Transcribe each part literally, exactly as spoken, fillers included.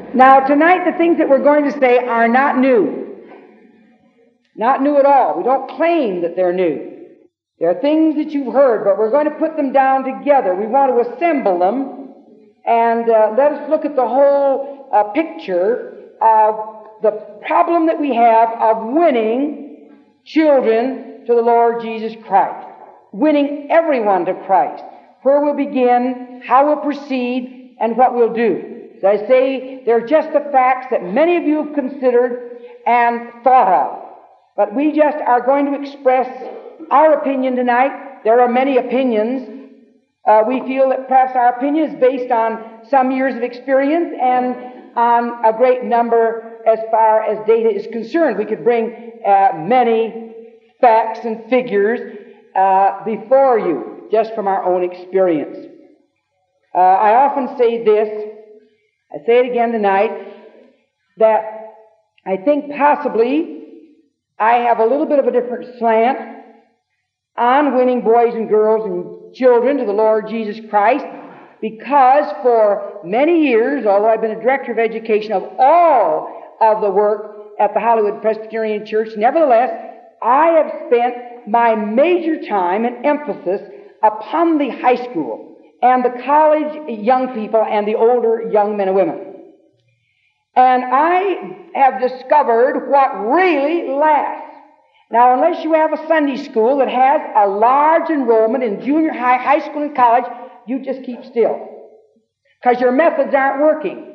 Now, tonight, the things that we're going to say are not new. Not new at all. We don't claim that they're new. They're things that you've heard, but we're going to put them down together. We want to assemble them, and uh, let us look at the whole uh, picture of the problem that we have of winning children to the Lord Jesus Christ. Winning everyone to Christ. Where we'll begin, how we'll proceed, and what we'll do. As I say, they're just the facts that many of you have considered and thought of. But we just are going to express our opinion tonight. There are many opinions. Uh, we feel that perhaps our opinion is based on some years of experience and on a great number as far as data is concerned. We could bring uh, many facts and figures uh, before you, just from our own experience. Uh, I often say this, I say it again tonight, that I think possibly I have a little bit of a different slant on winning boys and girls and children to the Lord Jesus Christ, because for many years, although I've been a director of education of all of the work at the Hollywood Presbyterian Church, nevertheless, I have spent my major time and emphasis upon the high school and the college young people and the older young men and women. And I have discovered what really lasts. Now, unless you have a Sunday school that has a large enrollment in junior high, high school, and college, you just keep still, because your methods aren't working.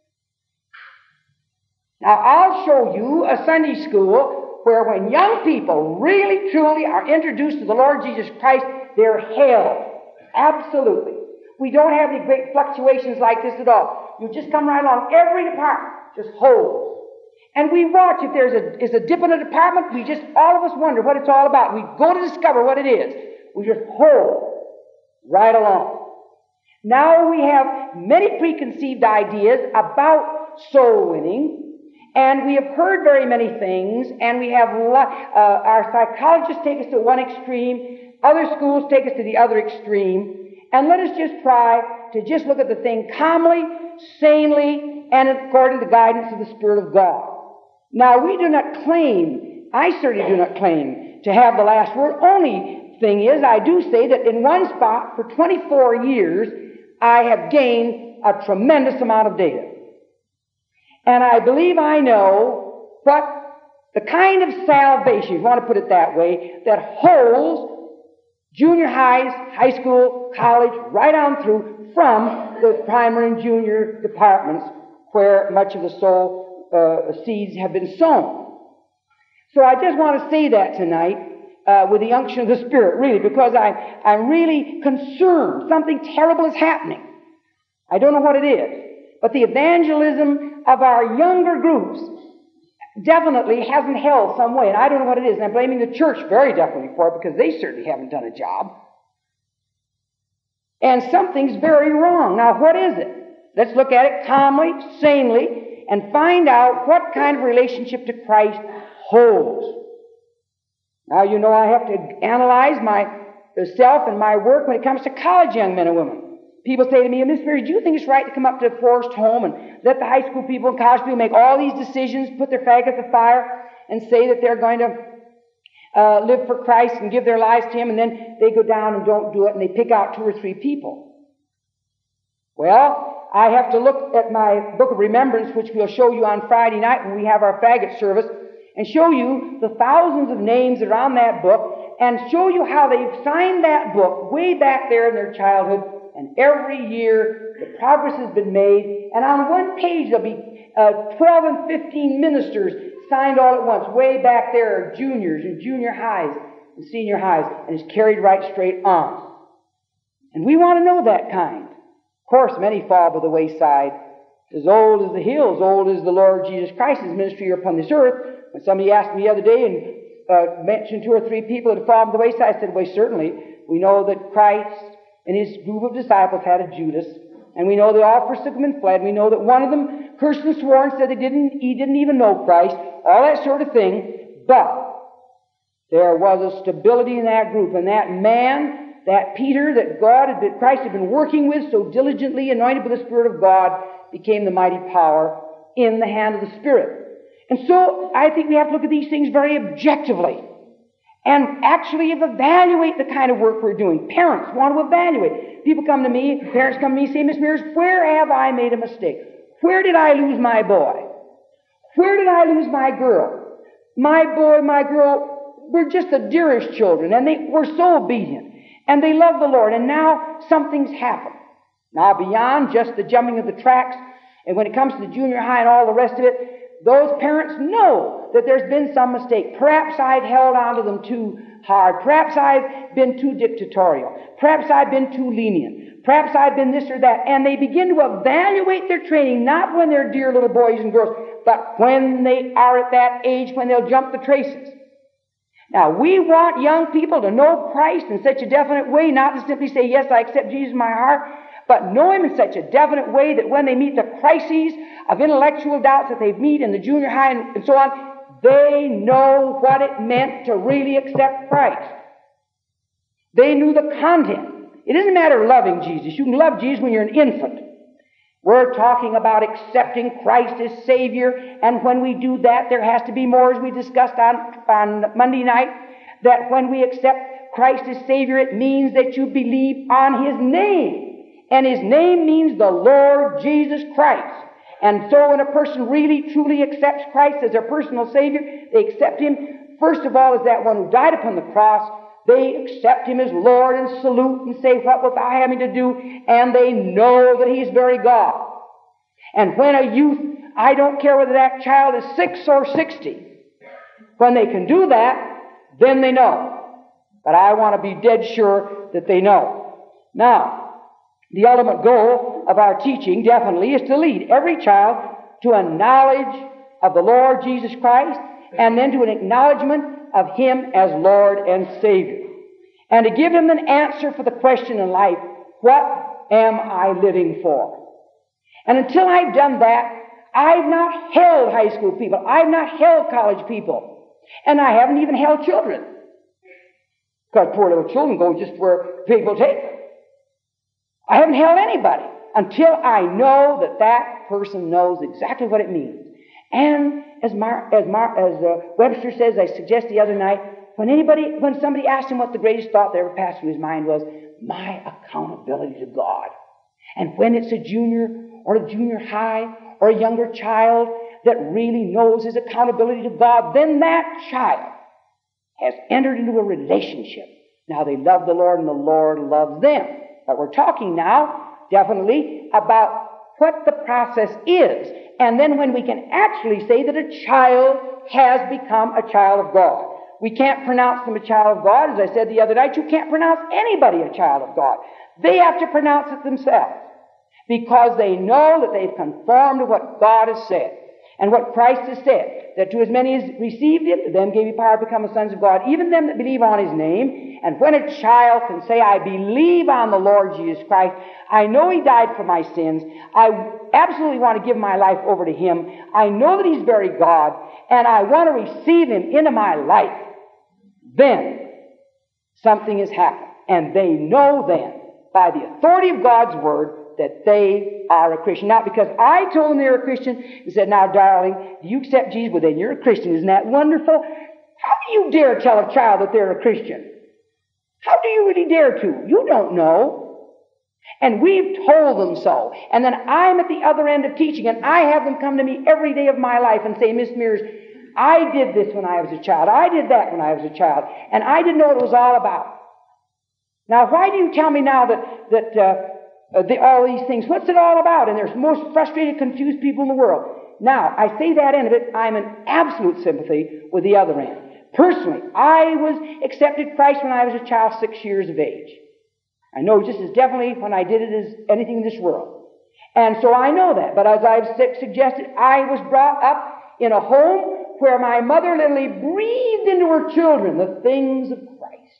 Now, I'll show you a Sunday school where when young people really, truly are introduced to the Lord Jesus Christ, they're held. Absolutely. We don't have any great fluctuations like this at all. You just come right along. Every department just holds. And we watch if there's a, is a dip in a department, we just, all of us wonder what it's all about. We go to discover what it is. We just hold right along. Now we have many preconceived ideas about soul winning, and we have heard very many things, and we have, uh, our psychologists take us to one extreme, other schools take us to the other extreme, and let us just try to just look at the thing calmly, sanely, and according to the guidance of the Spirit of God. Now, we do not claim, I certainly do not claim, to have the last word. Only thing is, I do say that in one spot, for twenty-four years, I have gained a tremendous amount of data. And I believe I know what the kind of salvation, if you want to put it that way, that holds junior highs, high school, college, right on through from the primary and junior departments where much of the soul uh, seeds have been sown. So I just want to say that tonight uh, with the unction of the Spirit, really, because I, I'm really concerned. Something terrible is happening. I don't know what it is. But the evangelism of our younger groups definitely hasn't held some way, and I don't know what it is. And I'm blaming the church very definitely for it, because they certainly haven't done a job. And something's very wrong. Now, what is it? Let's look at it calmly, sanely, and find out what kind of relationship to Christ holds. Now, you know I have to analyze myself and my work when it comes to college young men and women. People say to me, Miss Mary, do you think it's right to come up to a forest home and let the high school people and college people make all these decisions, put their fag at the fire, and say that they're going to uh, live for Christ and give their lives to Him, and then they go down and don't do it, and they pick out two or three people? Well, I have to look at my book of remembrance, which we'll show you on Friday night when we have our faggot service, and show you the thousands of names that are on that book, and show you how they've signed that book way back there in their childhood. And every year, the progress has been made. And on one page, there'll be uh, twelve and fifteen ministers signed all at once. Way back there are juniors and junior highs and senior highs. And it's carried right straight on. And we want to know that kind. Of course, many fall by the wayside. As old as the hills, old as the Lord Jesus Christ's ministry here upon this earth. When somebody asked me the other day and uh, mentioned two or three people that had fallen by the wayside, I said, well, certainly. We know that Christ and his group of disciples had a Judas, and we know they all forsook him and fled. We know that one of them cursed and swore and said they didn't, he didn't even know Christ, all that sort of thing. But there was a stability in that group, and that man, that Peter, that God had been, Christ had been working with so diligently, anointed with the Spirit of God, became the mighty power in the hand of the Spirit. And so I think we have to look at these things very objectively and actually evaluate the kind of work we're doing. Parents want to evaluate. People come to me, parents come to me and say, Miss Mears, where have I made a mistake? Where did I lose my boy? Where did I lose my girl? My boy, my girl were just the dearest children, and they were so obedient, and they loved the Lord, and now something's happened. Now, beyond just the jumping of the tracks, and when it comes to the junior high and all the rest of it, those parents know that there's been some mistake. Perhaps I've held on to them too hard. Perhaps I've been too dictatorial. Perhaps I've been too lenient. Perhaps I've been this or that. And they begin to evaluate their training, not when they're dear little boys and girls, but when they are at that age when they'll jump the traces. Now, we want young people to know Christ in such a definite way, not to simply say, yes, I accept Jesus in my heart, but know Him in such a definite way that when they meet the crises of intellectual doubts that they meet in the junior high and, and so on, they know what it meant to really accept Christ. They knew the content. It doesn't matter loving Jesus. You can love Jesus when you're an infant. We're talking about accepting Christ as Savior, and when we do that, there has to be more, as we discussed on, on Monday night, that when we accept Christ as Savior, it means that you believe on His name. And His name means the Lord Jesus Christ. And so when a person really, truly accepts Christ as their personal Savior, they accept Him, first of all, as that one who died upon the cross. They accept Him as Lord and salute and say, what wilt thou have me to do? And they know that He is very God. And when a youth, I don't care whether that child is six or sixty, when they can do that, then they know. But I want to be dead sure that they know. Now, the ultimate goal of our teaching definitely is to lead every child to a knowledge of the Lord Jesus Christ, and then to an acknowledgement of Him as Lord and Savior. And to give Him an answer for the question in life, what am I living for? And until I've done that, I've not held high school people. I've not held college people. And I haven't even held children. Because poor little children go just where people take them. I haven't held anybody until I know that that person knows exactly what it means. And as Mar, as, Mar, as uh, Webster says, I suggest the other night, when anybody, when somebody asked him what the greatest thought that ever passed through his mind was, my accountability to God. And when it's a junior or a junior high or a younger child that really knows his accountability to God, then that child has entered into a relationship. Now they love the Lord and the Lord loves them. But we're talking now, definitely, about what the process is. And then when we can actually say that a child has become a child of God. We can't pronounce them a child of God. As I said the other night, you can't pronounce anybody a child of God. They have to pronounce it themselves. Because they know that they've conformed to what God has said. And what Christ has said. That to as many as received Him, to them gave He power to become the sons of God, even them that believe on His name. And when a child can say, I believe on the Lord Jesus Christ, I know He died for my sins, I absolutely want to give my life over to Him, I know that He's very God, and I want to receive Him into my life, then something has happened. And they know then, by the authority of God's Word, that they are a Christian. Not because I told them they're a Christian and said, now, darling, do you accept Jesus? Well, then you're a Christian. Isn't that wonderful? How do you dare tell a child that they're a Christian? How do you really dare to? You don't know. And we've told them so. And then I'm at the other end of teaching, and I have them come to me every day of my life and say, Miss Mears, I did this when I was a child. I did that when I was a child. And I didn't know what it was all about. Now, why do you tell me now that, that, uh, Uh, the, all these things? What's it all about? And there's the most frustrated, confused people in the world. Now, I say that end of it, I'm in absolute sympathy with the other end. Personally, I was accepted Christ when I was a child six years of age. I know just as definitely when I did it as anything in this world. And so I know that. But as I've suggested, I was brought up in a home where my mother literally breathed into her children the things of Christ.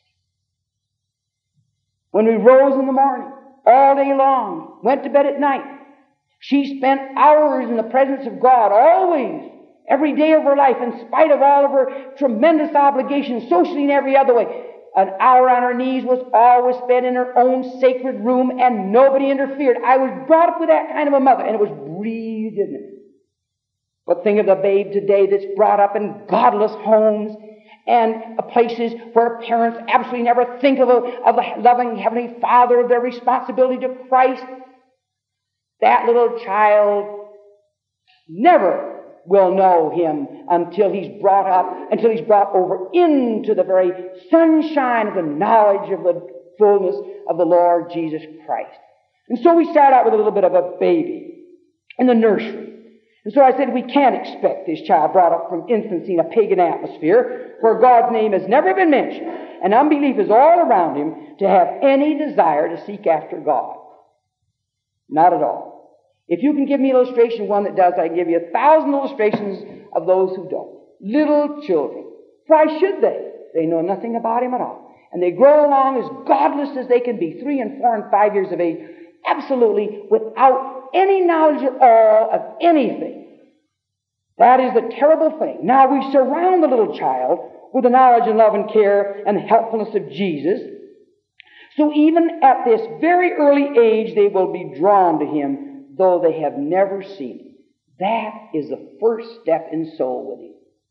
When we rose in the morning, all day long, went to bed at night, she spent hours in the presence of God, always, every day of her life, in spite of all of her tremendous obligations, socially and every other way. An hour on her knees was always spent in her own sacred room, and nobody interfered. I was brought up with that kind of a mother, and it was breathed in me. But think of the babe today that's brought up in godless homes and places where parents absolutely never think of, a, of the loving Heavenly Father, of their responsibility to Christ. That little child never will know Him until he's brought up, until he's brought over into the very sunshine of the knowledge of the fullness of the Lord Jesus Christ. And so we start out with a little bit of a baby in the nursery. And so I said we can't expect this child brought up from infancy in a pagan atmosphere where God's name has never been mentioned and unbelief is all around him to have any desire to seek after God. Not at all. If you can give me an illustration of one that does, I can give you a thousand illustrations of those who don't. Little children. Why should they? They know nothing about Him at all. And they grow along as godless as they can be, three and four and five years of age, absolutely without any knowledge at all of anything. That is the terrible thing. Now we surround the little child with the knowledge and love and care and helpfulness of Jesus. So even at this very early age, they will be drawn to Him, though they have never seen Him. That is the first step in soul winning.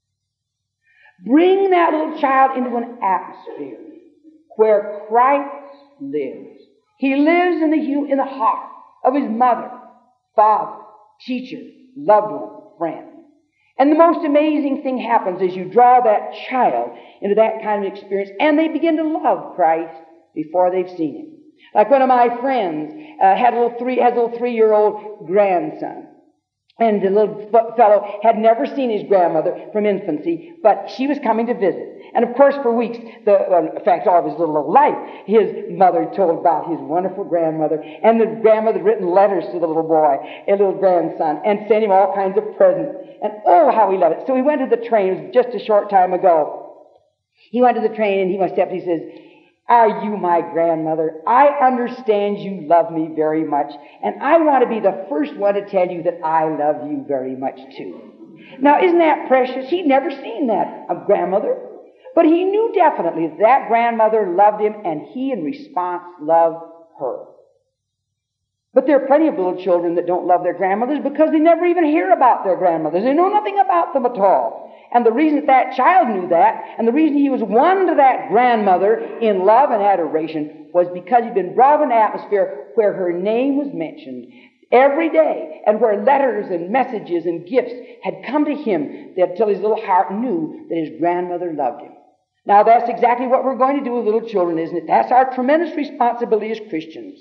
Bring that little child into an atmosphere where Christ lives. He lives in the, in the heart of his mother, father, teacher, loved one, friend. And the most amazing thing happens as you draw that child into that kind of experience, and they begin to love Christ before they've seen Him. Like one of my friends uh, had a little three, has a little three-year-old grandson. And the little fellow had never seen his grandmother from infancy, but she was coming to visit. And of course, for weeks, the, well, in fact, all of his little old life, his mother told about his wonderful grandmother, and the grandmother had written letters to the little boy, a little grandson, and sent him all kinds of presents. And oh, how he loved it. So he went to the train. It was just a short time ago. He went to the train, and he went stepped. He says, "Are you my grandmother? I understand you love me very much, and I want to be the first one to tell you that I love you very much too." Now, isn't that precious? He'd never seen that, a grandmother. But he knew definitely that that grandmother loved him, and he, in response, loved her. But there are plenty of little children that don't love their grandmothers because they never even hear about their grandmothers. They know nothing about them at all. And the reason that, that child knew that, and the reason he was won to that grandmother in love and adoration, was because he'd been brought in an atmosphere where her name was mentioned every day, and where letters and messages and gifts had come to him until his little heart knew that his grandmother loved him. Now that's exactly what we're going to do with little children, isn't it? That's our tremendous responsibility as Christians.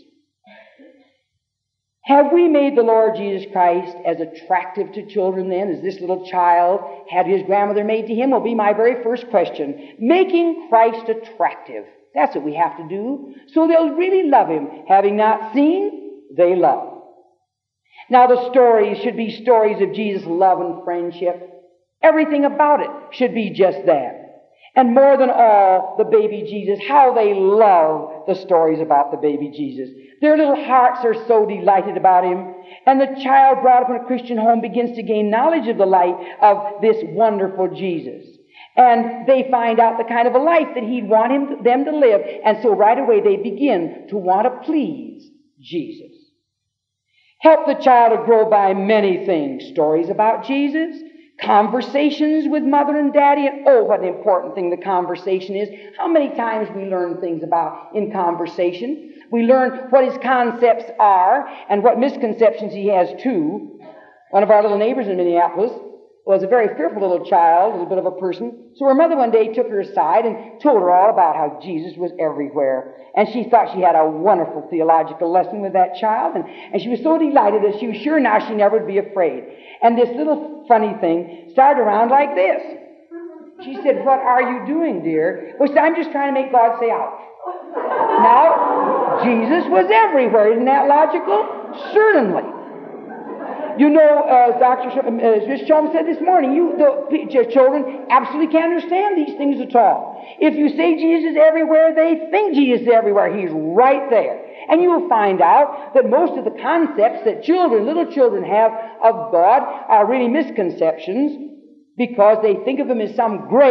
Have we made the Lord Jesus Christ as attractive to children then as this little child had his grandmother made to him? Will be my very first question. Making Christ attractive. That's what we have to do. So they'll really love Him. Having not seen, they love. Now the stories should be stories of Jesus' love and friendship. Everything about it should be just that. And more than all, the baby Jesus, how they love the stories about the baby Jesus. Their little hearts are so delighted about Him. And the child brought up in a Christian home begins to gain knowledge of the light of this wonderful Jesus. And they find out the kind of a life that He'd want him, them to live. And so right away they begin to want to please Jesus. Help the child to grow by many things. Stories about Jesus, conversations with mother and daddy, and oh, what an important thing the conversation is. How many times we learn things about in conversation. We learn what his concepts are and what misconceptions he has too. One of our little neighbors in Minneapolis was a very fearful little child, a little bit of a person. So her mother one day took her aside and told her all about how Jesus was everywhere. And she thought she had a wonderful theological lesson with that child. And, and she was so delighted that she was sure now she never would be afraid. And this little funny thing started around like this. She said, "What are you doing, dear?" Well, she said, "I'm just trying to make God say ouch." Now, Jesus was everywhere. Isn't that logical? Certainly. You know, as Doctor Shulman said this morning, you the children absolutely can't understand these things at all. If you say Jesus is everywhere, they think Jesus is everywhere. He's right there. And you'll find out that most of the concepts that children, little children have of God are really misconceptions because they think of Him as some great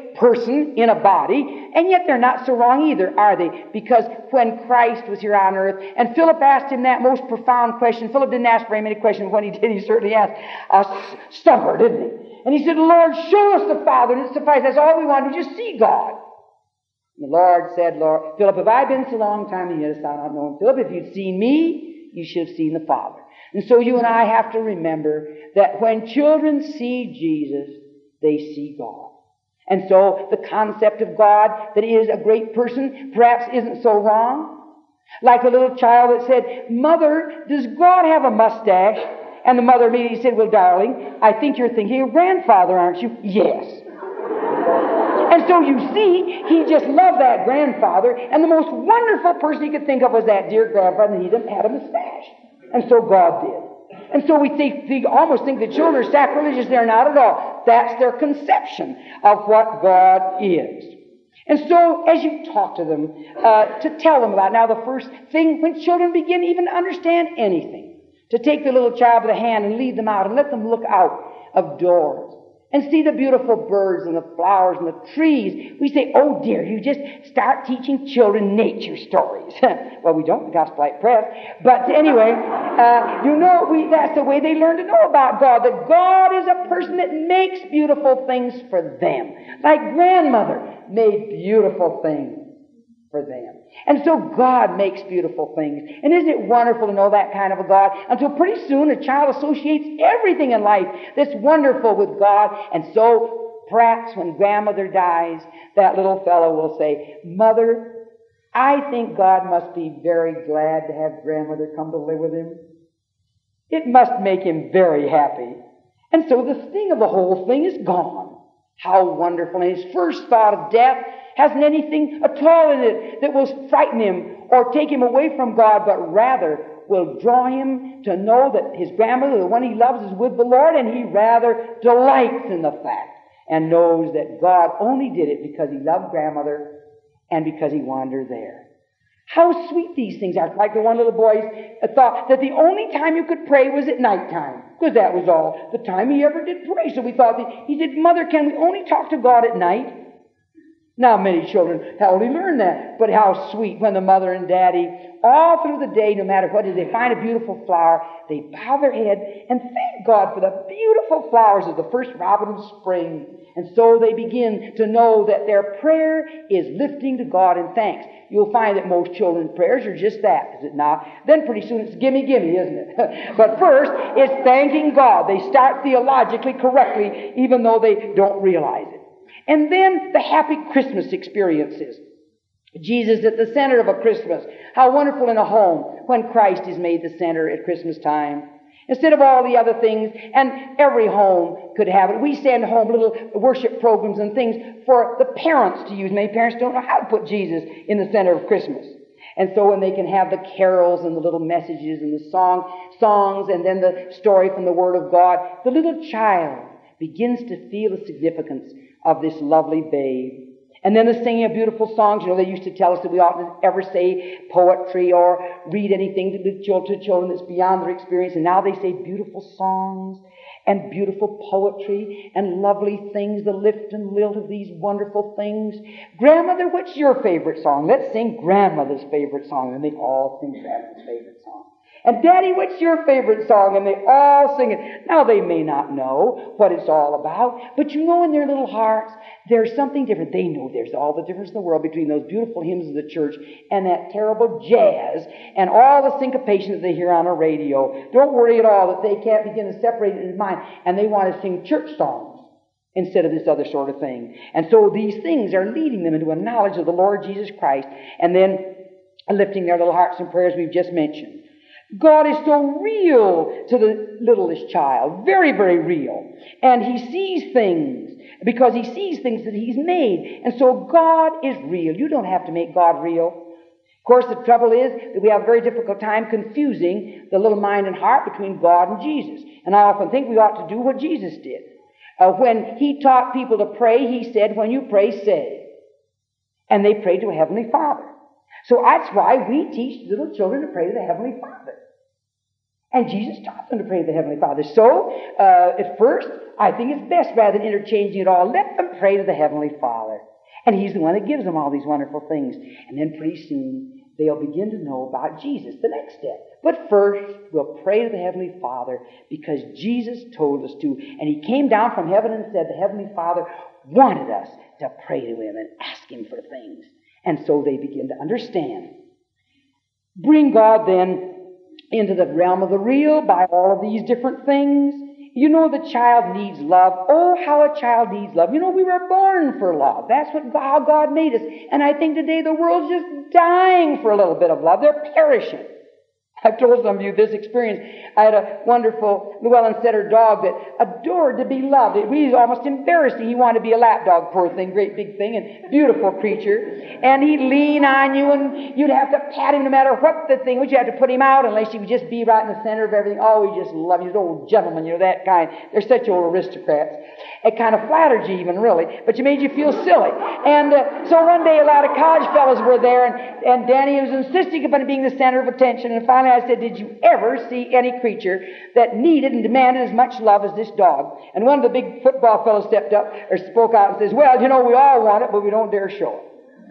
great person in a body, and yet they're not so wrong either, are they? Because when Christ was here on earth, and Philip asked him that most profound question, Philip didn't ask very many questions. When he did, he certainly asked a stumper, didn't he? And he said, Lord, show us the Father, and it suffices. That's all we want, to just see God. And the Lord said, Lord, Philip, have I been so long time, and yet hast thou not known? Philip, if you'd seen me, you should have seen the Father. And so you and I have to remember that when children see Jesus, they see God. And so the concept of God that He is a great person perhaps isn't so wrong. Like a little child that said, Mother, does God have a mustache? And the mother immediately said, well, darling, I think you're thinking of grandfather, aren't you? Yes. And so you see, he just loved that grandfather, and the most wonderful person he could think of was that dear grandfather, and he had a mustache. And so God did. And so we think, we almost think the children are sacrilegious. They're not at all. That's their conception of what God is. And so as you talk to them, uh, to tell them about, now the first thing, when children begin even to understand anything, to take the little child by the hand and lead them out and let them look out of doors and see the beautiful birds and the flowers and the trees. We say, oh dear, you just start teaching children nature stories. Well, we don't, the Gospel Light Press. But anyway, uh, you know, we, that's the way they learn to know about God, that God is a person that makes beautiful things for them. Like grandmother made beautiful things for them. And so God makes beautiful things. And isn't it wonderful to know that kind of a God? Until pretty soon a child associates everything in life that's wonderful with God. And so perhaps when grandmother dies, that little fellow will say, Mother, I think God must be very glad to have grandmother come to live with him. It must make him very happy. And so the sting of the whole thing is gone. How wonderful. And his first thought of death hasn't anything at all in it that will frighten him or take him away from God, but rather will draw him to know that his grandmother, the one he loves, is with the Lord, and he rather delights in the fact and knows that God only did it because he loved grandmother and because he wanted her there. How sweet these things are. Like the one little boy thought that the only time you could pray was at night time, because that was all the time he ever did pray. So we thought, that he said, Mother, can we only talk to God at night? Now, many children have only learned that, but how sweet when the mother and daddy, all through the day, no matter what, if they find a beautiful flower, they bow their head and thank God for the beautiful flowers of the first robin of spring. And so they begin to know that their prayer is lifting to God in thanks. You'll find that most children's prayers are just that, is it not? Then pretty soon it's gimme, gimme, isn't it? But first, it's thanking God. They start theologically correctly, even though they don't realize it. And then the happy Christmas experiences. Jesus at the center of a Christmas. How wonderful in a home when Christ is made the center at Christmas time. Instead of all the other things, and every home could have it. We send home little worship programs and things for the parents to use. Many parents don't know how to put Jesus in the center of Christmas. And so when they can have the carols and the little messages and the song, songs and then the story from the Word of God, the little child begins to feel the significance of this lovely babe. And then the singing of beautiful songs. You know, they used to tell us that we oughtn't ever say poetry or read anything to the children, to children that's beyond their experience. And now they say beautiful songs and beautiful poetry and lovely things, the lift and lilt of these wonderful things. Grandmother, what's your favorite song? Let's sing grandmother's favorite song. And they all sing grandmother's favorite song. And Daddy, what's your favorite song? And they all sing it. Now, they may not know what it's all about, but you know in their little hearts, there's something different. They know there's all the difference in the world between those beautiful hymns of the church and that terrible jazz and all the syncopation that they hear on a radio. Don't worry at all that they can't begin to separate it in their mind, and they want to sing church songs instead of this other sort of thing. And so these things are leading them into a knowledge of the Lord Jesus Christ, and then lifting their little hearts in prayers we've just mentioned. God is so real to the littlest child, very, very real. And he sees things because he sees things that he's made. And so God is real. You don't have to make God real. Of course, the trouble is that we have a very difficult time confusing the little mind and heart between God and Jesus. And I often think we ought to do what Jesus did. Uh, when he taught people to pray, he said, when you pray, say. And they prayed to a Heavenly Father. So that's why we teach little children to pray to the Heavenly Father. And Jesus taught them to pray to the Heavenly Father. So, uh, at first, I think it's best, rather than interchanging it all, let them pray to the Heavenly Father. And He's the one that gives them all these wonderful things. And then pretty soon, they'll begin to know about Jesus, the next step. But first, we'll pray to the Heavenly Father because Jesus told us to. And He came down from heaven and said the Heavenly Father wanted us to pray to Him and ask Him for things. And so they begin to understand. Bring God then into the realm of the real by all of these different things. You know the child needs love. Oh, how a child needs love. You know, we were born for love. That's what how God made us. And I think today the world's just dying for a little bit of love. They're perishing. I've told some of you this experience. I had a wonderful Llewellyn Setter dog that adored to be loved. It was almost embarrassing. He wanted to be a lap dog, poor thing, great big thing, and beautiful creature. And he'd lean on you, and you'd have to pat him no matter what the thing was. You'd have to put him out unless he would just be right in the center of everything. Oh, he just loved you. He's an old gentleman, you know, that kind. They're such old aristocrats. It kind of flattered you even, really, but you made you feel silly. And uh, so one day a lot of college fellows were there, and, and Danny was insisting upon being the center of attention. And finally I said, did you ever see any creature that needed and demanded as much love as this dog? And one of the big football fellows stepped up, or spoke out and says, well, you know, we all want it, but we don't dare show it.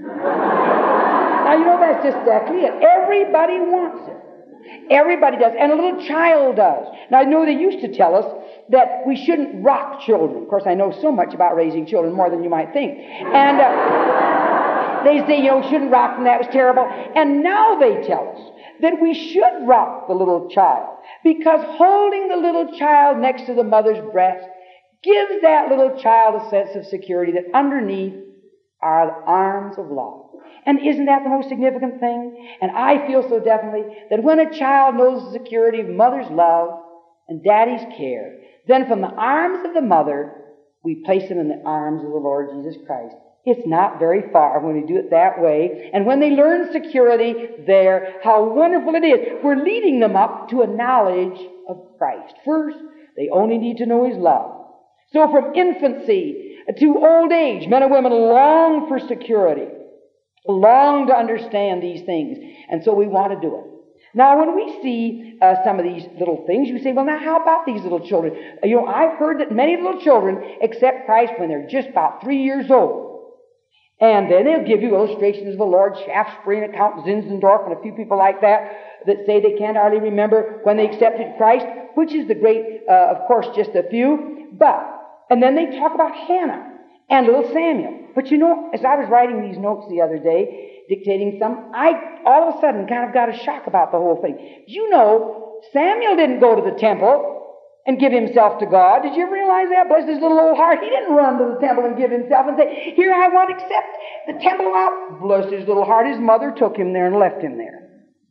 Now, you know, that's just exactly it. Everybody wants it. Everybody does. And a little child does. Now, I know they used to tell us that we shouldn't rock children. Of course, I know so much about raising children, more than you might think. And uh, they say, you know, shouldn't rock them. That was terrible. And now they tell us that we should rock the little child, because holding the little child next to the mother's breast gives that little child a sense of security that underneath are the arms of love. And isn't that the most significant thing? And I feel so definitely that when a child knows the security of mother's love and daddy's care, then from the arms of the mother, we place him in the arms of the Lord Jesus Christ. It's not very far when we do it that way. And when they learn security there, how wonderful it is. We're leading them up to a knowledge of Christ. First, they only need to know His love. So from infancy to old age, men and women long for security, long to understand these things. And so we want to do it. Now, when we see uh, some of these little things, you say, well, now, how about these little children? You know, I've heard that many little children accept Christ when they're just about three years old. And then they'll give you illustrations of the Lord Shaftesbury and Count Zinzendorf and a few people like that that say they can't hardly remember when they accepted Christ, which is the great, uh, of course, just a few. But, and then they talk about Hannah and little Samuel. But you know, as I was writing these notes the other day, dictating some, I all of a sudden kind of got a shock about the whole thing. You know, Samuel didn't go to the temple and give himself to God. Did you ever realize that? Bless his little old heart. He didn't run to the temple and give himself and say, here, I want to accept the temple out. Bless his little heart. His mother took him there and left him there.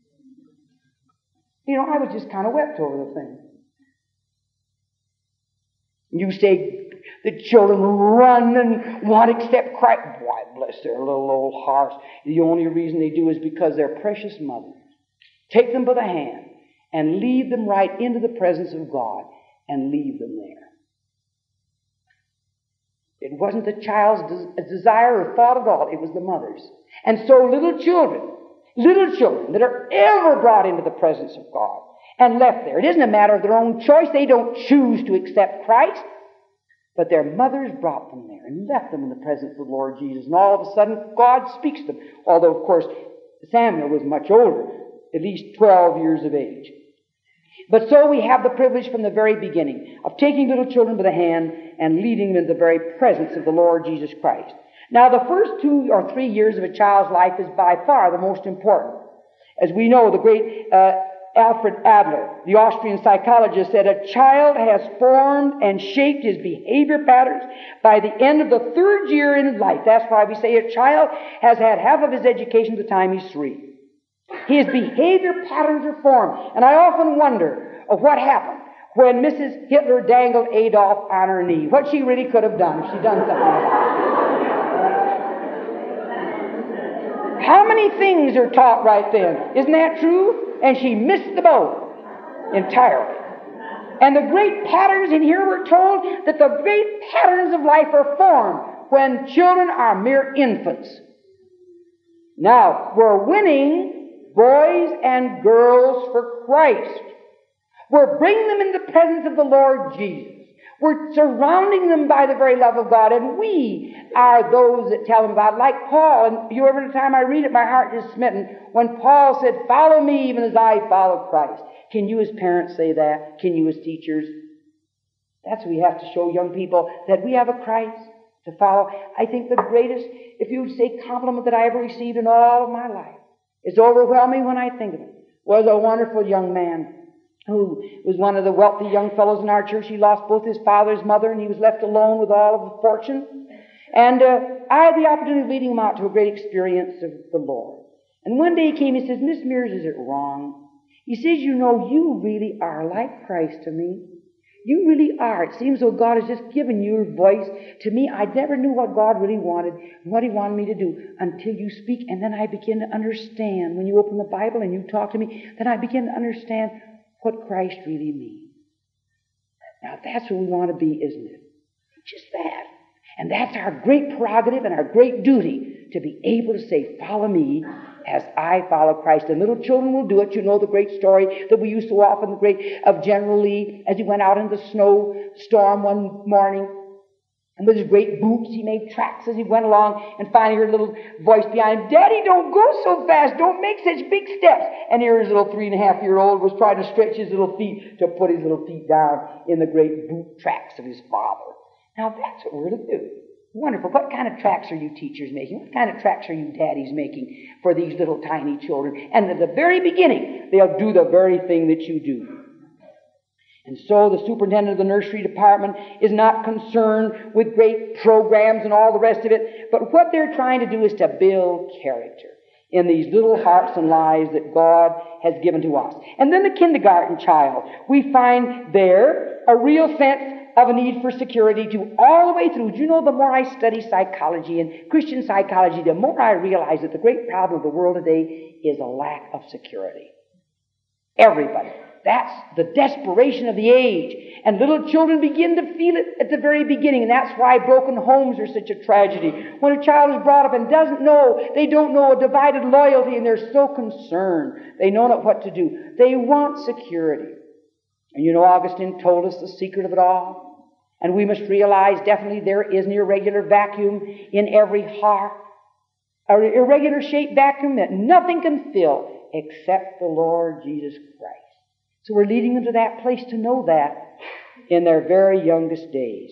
You know, I was just kind of wept over the thing. You say the children run and want to accept Christ. Why, bless their little old hearts. The only reason they do is because they're precious mothers. Take them by the hand and lead them right into the presence of God. And leave them there. It wasn't the child's des- desire or thought at all. It was the mother's. And so little children, little children that are ever brought into the presence of God and left there. It isn't a matter of their own choice. They don't choose to accept Christ. But their mothers brought them there and left them in the presence of the Lord Jesus. And all of a sudden, God speaks to them. Although, of course, Samuel was much older, at least twelve years of age. But so we have the privilege from the very beginning of taking little children by the hand and leading them into the very presence of the Lord Jesus Christ. Now, the first two or three years of a child's life is by far the most important. As we know, the great uh, Alfred Adler, the Austrian psychologist, said a child has formed and shaped his behavior patterns by the end of the third year in his life. That's why we say a child has had half of his education by the time he's three. His behavior patterns are formed. And I often wonder of what happened when Missus Hitler dangled Adolf on her knee. What she really could have done if she'd done something like that. How many things are taught right then? Isn't that true? And she missed the boat entirely. And the great patterns in here, we're told that the great patterns of life are formed when children are mere infants. Now, we're winning boys and girls for Christ. We're bringing them in the presence of the Lord Jesus. We're surrounding them by the very love of God, and we are those that tell them about it. Like Paul, and you every time I read it, my heart is smitten. When Paul said, "Follow me even as I follow Christ." Can you as parents say that? Can you as teachers? That's what we have to show young people, that we have a Christ to follow. I think the greatest, if you would say, compliment that I ever received in all of my life, it's overwhelming when I think of it, was a wonderful young man who was one of the wealthy young fellows in our church. He lost both his father and his mother, and he was left alone with all of the fortune. And uh, I had the opportunity of leading him out to a great experience of the Lord. And one day he came, he says, "Miss Mears, is it wrong?" He says, "You know, you really are like Christ to me. You really are. It seems though God has just given your voice to me. I never knew what God really wanted and what He wanted me to do until you speak. And then I begin to understand. When you open the Bible and you talk to me, then I begin to understand what Christ really means." Now that's what we want to be, isn't it? Just that. And that's our great prerogative and our great duty, to be able to say, "Follow me as I follow Christ." And little children will do it. You know the great story that we used so often, the great of General Lee, as he went out in the snowstorm one morning. And with his great boots, he made tracks as he went along, and finally heard a little voice behind him, "Daddy, don't go so fast. Don't make such big steps." And here his little three and a half year old was trying to stretch his little feet to put his little feet down in the great boot tracks of his father. Now that's what we're to do. Wonderful. What kind of tracks are you teachers making? What kind of tracks are you daddies making for these little tiny children? And at the very beginning, they'll do the very thing that you do. And so the superintendent of the nursery department is not concerned with great programs and all the rest of it, but what they're trying to do is to build character in these little hearts and lives that God has given to us. And then the kindergarten child, we find there a real sense of a need for security to all the way through. Do you know, the more I study psychology and Christian psychology, the more I realize that the great problem of the world today is a lack of security. Everybody. That's the desperation of the age. And little children begin to feel it at the very beginning. And that's why broken homes are such a tragedy. When a child is brought up and doesn't know, they don't know a divided loyalty, and they're so concerned. They know not what to do. They want security. And you know, Augustine told us the secret of it all. And we must realize definitely there is an irregular vacuum in every heart. An irregular shaped vacuum that nothing can fill except the Lord Jesus Christ. So we're leading them to that place to know that in their very youngest days.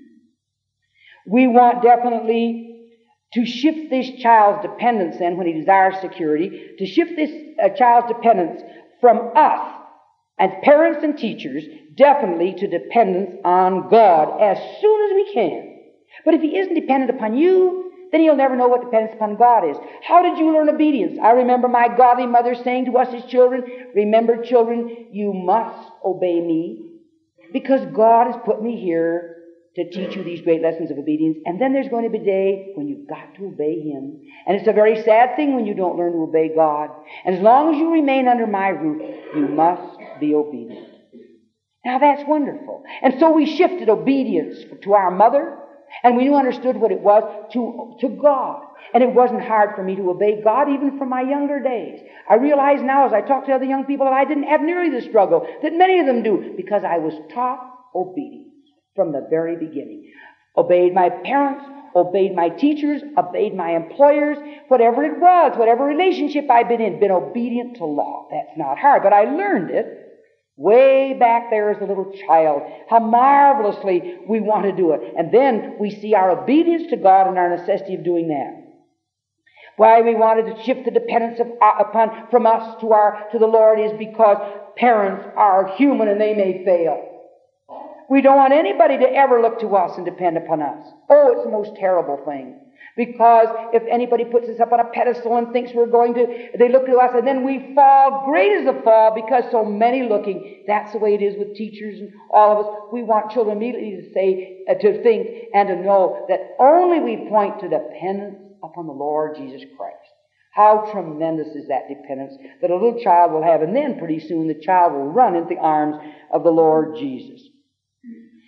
We want definitely to shift this child's dependence then, when he desires security, to shift this uh, child's dependence from us as parents and teachers definitely to dependence on God as soon as we can. But if he isn't dependent upon you, then he'll never know what dependence upon God is. How did you learn obedience? I remember my godly mother saying to us as children, "Remember, children, you must obey me, because God has put me here to teach you these great lessons of obedience. And then there's going to be a day when you've got to obey Him. And it's a very sad thing when you don't learn to obey God. And as long as you remain under my roof, you must be obedient." Now that's wonderful. And so we shifted obedience to our mother, and we understood what it was to, to God. And it wasn't hard for me to obey God even from my younger days. I realize now as I talk to other young people that I didn't have nearly the struggle that many of them do, because I was taught obedience from the very beginning. Obeyed my parents, obeyed my teachers, obeyed my employers, whatever it was, whatever relationship I've been in, been obedient to law. That's not hard, but I learned it way back there as a little child, how marvelously we want to do it. And then we see our obedience to God and our necessity of doing that. Why we wanted to shift the dependence of, uh, upon from us to our to the Lord is because parents are human and they may fail. We don't want anybody to ever look to us and depend upon us. Oh, it's the most terrible thing. Because if anybody puts us up on a pedestal and thinks we're going to, they look to us and then we fall. Great is the fall because so many looking. That's the way it is with teachers and all of us. We want children immediately to say, uh, to think and to know that only we point to dependence upon the Lord Jesus Christ. How tremendous is that dependence that a little child will have. And then pretty soon the child will run into the arms of the Lord Jesus.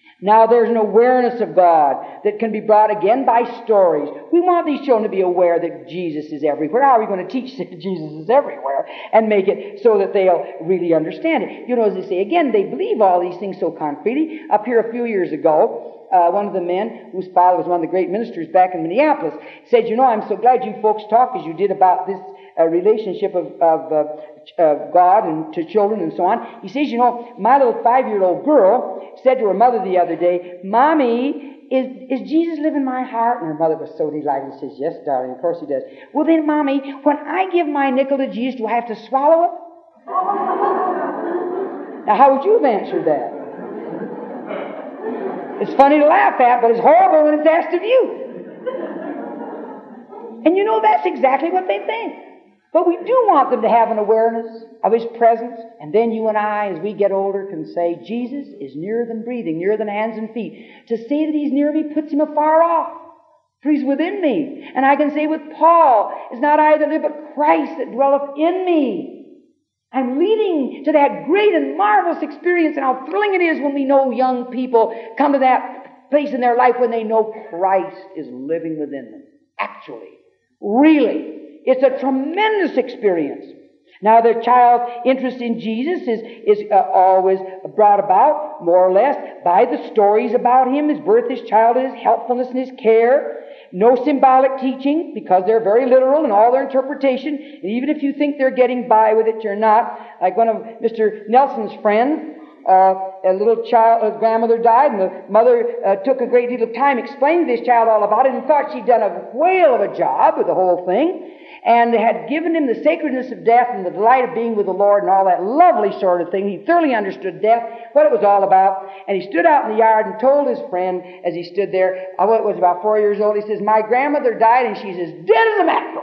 Now there's an awareness of God that can be brought again by stories. We want these children to be aware that Jesus is everywhere. How are we going to teach that Jesus is everywhere and make it so that they'll really understand it? You know, as they say, again, they believe all these things so concretely. Up here a few years ago, uh, one of the men whose father was one of the great ministers back in Minneapolis said, you know, I'm so glad you folks talk as you did about this uh, relationship of, of uh, Uh, God and to children and so on. He says, you know, my little five-year-old girl said to her mother the other day, Mommy, is, is Jesus live in my heart? And her mother was so delighted. She says, yes, darling, of course he does. Well then, Mommy, when I give my nickel to Jesus, do I have to swallow it? Now, how would you have answered that? It's funny to laugh at, but it's horrible when it's asked of you. And you know, that's exactly what they think. But we do want them to have an awareness of His presence. And then you and I, as we get older, can say, Jesus is nearer than breathing, nearer than hands and feet. To say that He's near me puts Him afar off. For He's within me. And I can say with Paul, it's not I that live, but Christ that dwelleth in me. I'm leading to that great and marvelous experience. And how thrilling it is when we know young people come to that place in their life when they know Christ is living within them. Actually. Really. It's a tremendous experience. Now, the child's interest in Jesus is, is uh, always brought about, more or less, by the stories about Him, His birth, His childhood, His helpfulness, and His care. No symbolic teaching, because they're very literal in all their interpretation. And even if you think they're getting by with it, you're not. Like one of Mister Nelson's friends, uh, a little child, a grandmother died, and the mother uh, took a great deal of time explaining to this child all about it, and thought she'd done a whale of a job with the whole thing, and had given him the sacredness of death and the delight of being with the Lord and all that lovely sort of thing. He thoroughly understood death, what it was all about, and he stood out in the yard and told his friend as he stood there, I was about four years old, he says, my grandmother died and she's as dead as a mackerel.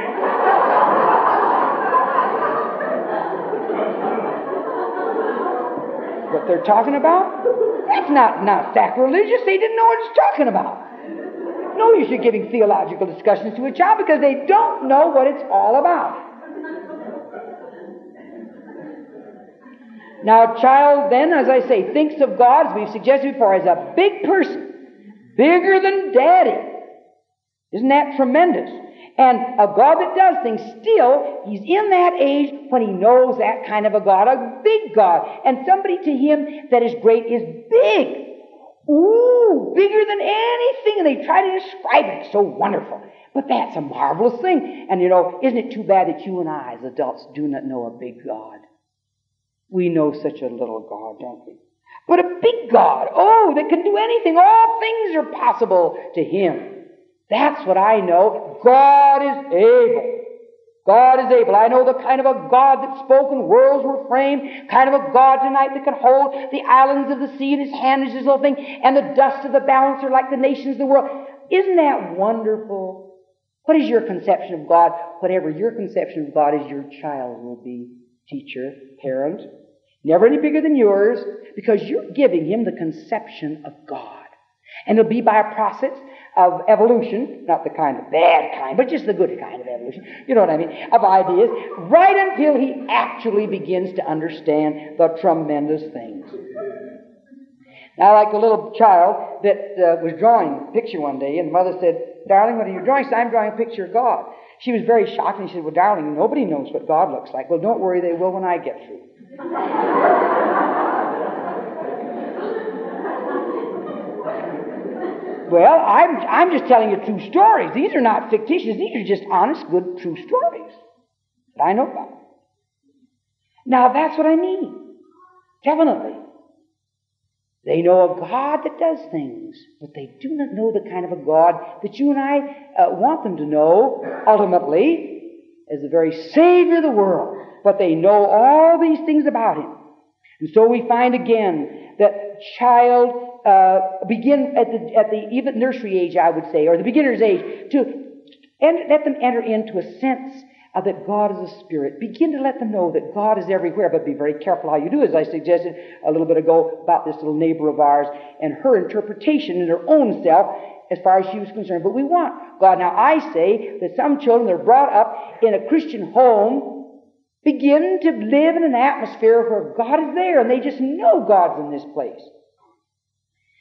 What they're talking about? That's not, not sacrilegious. They didn't know what it's talking about. No use you giving theological discussions to a child because they don't know what it's all about. Now, a child then, as I say, thinks of God, as we've suggested before, as a big person, bigger than Daddy. Isn't that tremendous? And a God that does things, still, He's in that age when He knows that kind of a God, a big God. And somebody to Him that is great is big. Ooh, bigger than anything. And they try to describe it. It's so wonderful. But that's a marvelous thing. And you know, isn't it too bad that you and I, as adults, do not know a big God? We know such a little God, don't we? But a big God, oh, that can do anything. All things are possible to Him. That's what I know. God is able. God is able. I know the kind of a God that spoke and worlds were framed, kind of a God tonight that can hold the islands of the sea in His hand as His little thing, and the dust of the balancer like the nations of the world. Isn't that wonderful? What is your conception of God? Whatever your conception of God is, your child will be. Teacher, parent, never any bigger than yours, because you're giving him the conception of God. And it'll be by a process of evolution, not the kind of bad kind, but just the good kind of evolution, you know what I mean, of ideas, right until he actually begins to understand the tremendous things. Now, like the little child that uh, was drawing a picture one day, and the mother said, darling, what are you drawing? She said, I'm drawing a picture of God. She was very shocked, and she said, well, darling, nobody knows what God looks like. Well, don't worry, they will when I get through. Well, I'm, I'm just telling you true stories. These are not fictitious. These are just honest, good, true stories that I know about. Now, that's what I mean. Definitely. They know a God that does things, but they do not know the kind of a God that you and I uh, want them to know, ultimately, as the very Savior of the world. But they know all these things about Him. And so we find again that child uh, begin at the at the even nursery age, I would say, or the beginner's age, to and let them enter into a sense of that God is a spirit. Begin to let them know that God is everywhere, but be very careful how you do, as I suggested a little bit ago about this little neighbor of ours and her interpretation in her own self as far as she was concerned. But we want God. Now, I say that some children that are brought up in a Christian home begin to live in an atmosphere where God is there, and they just know God's in this place.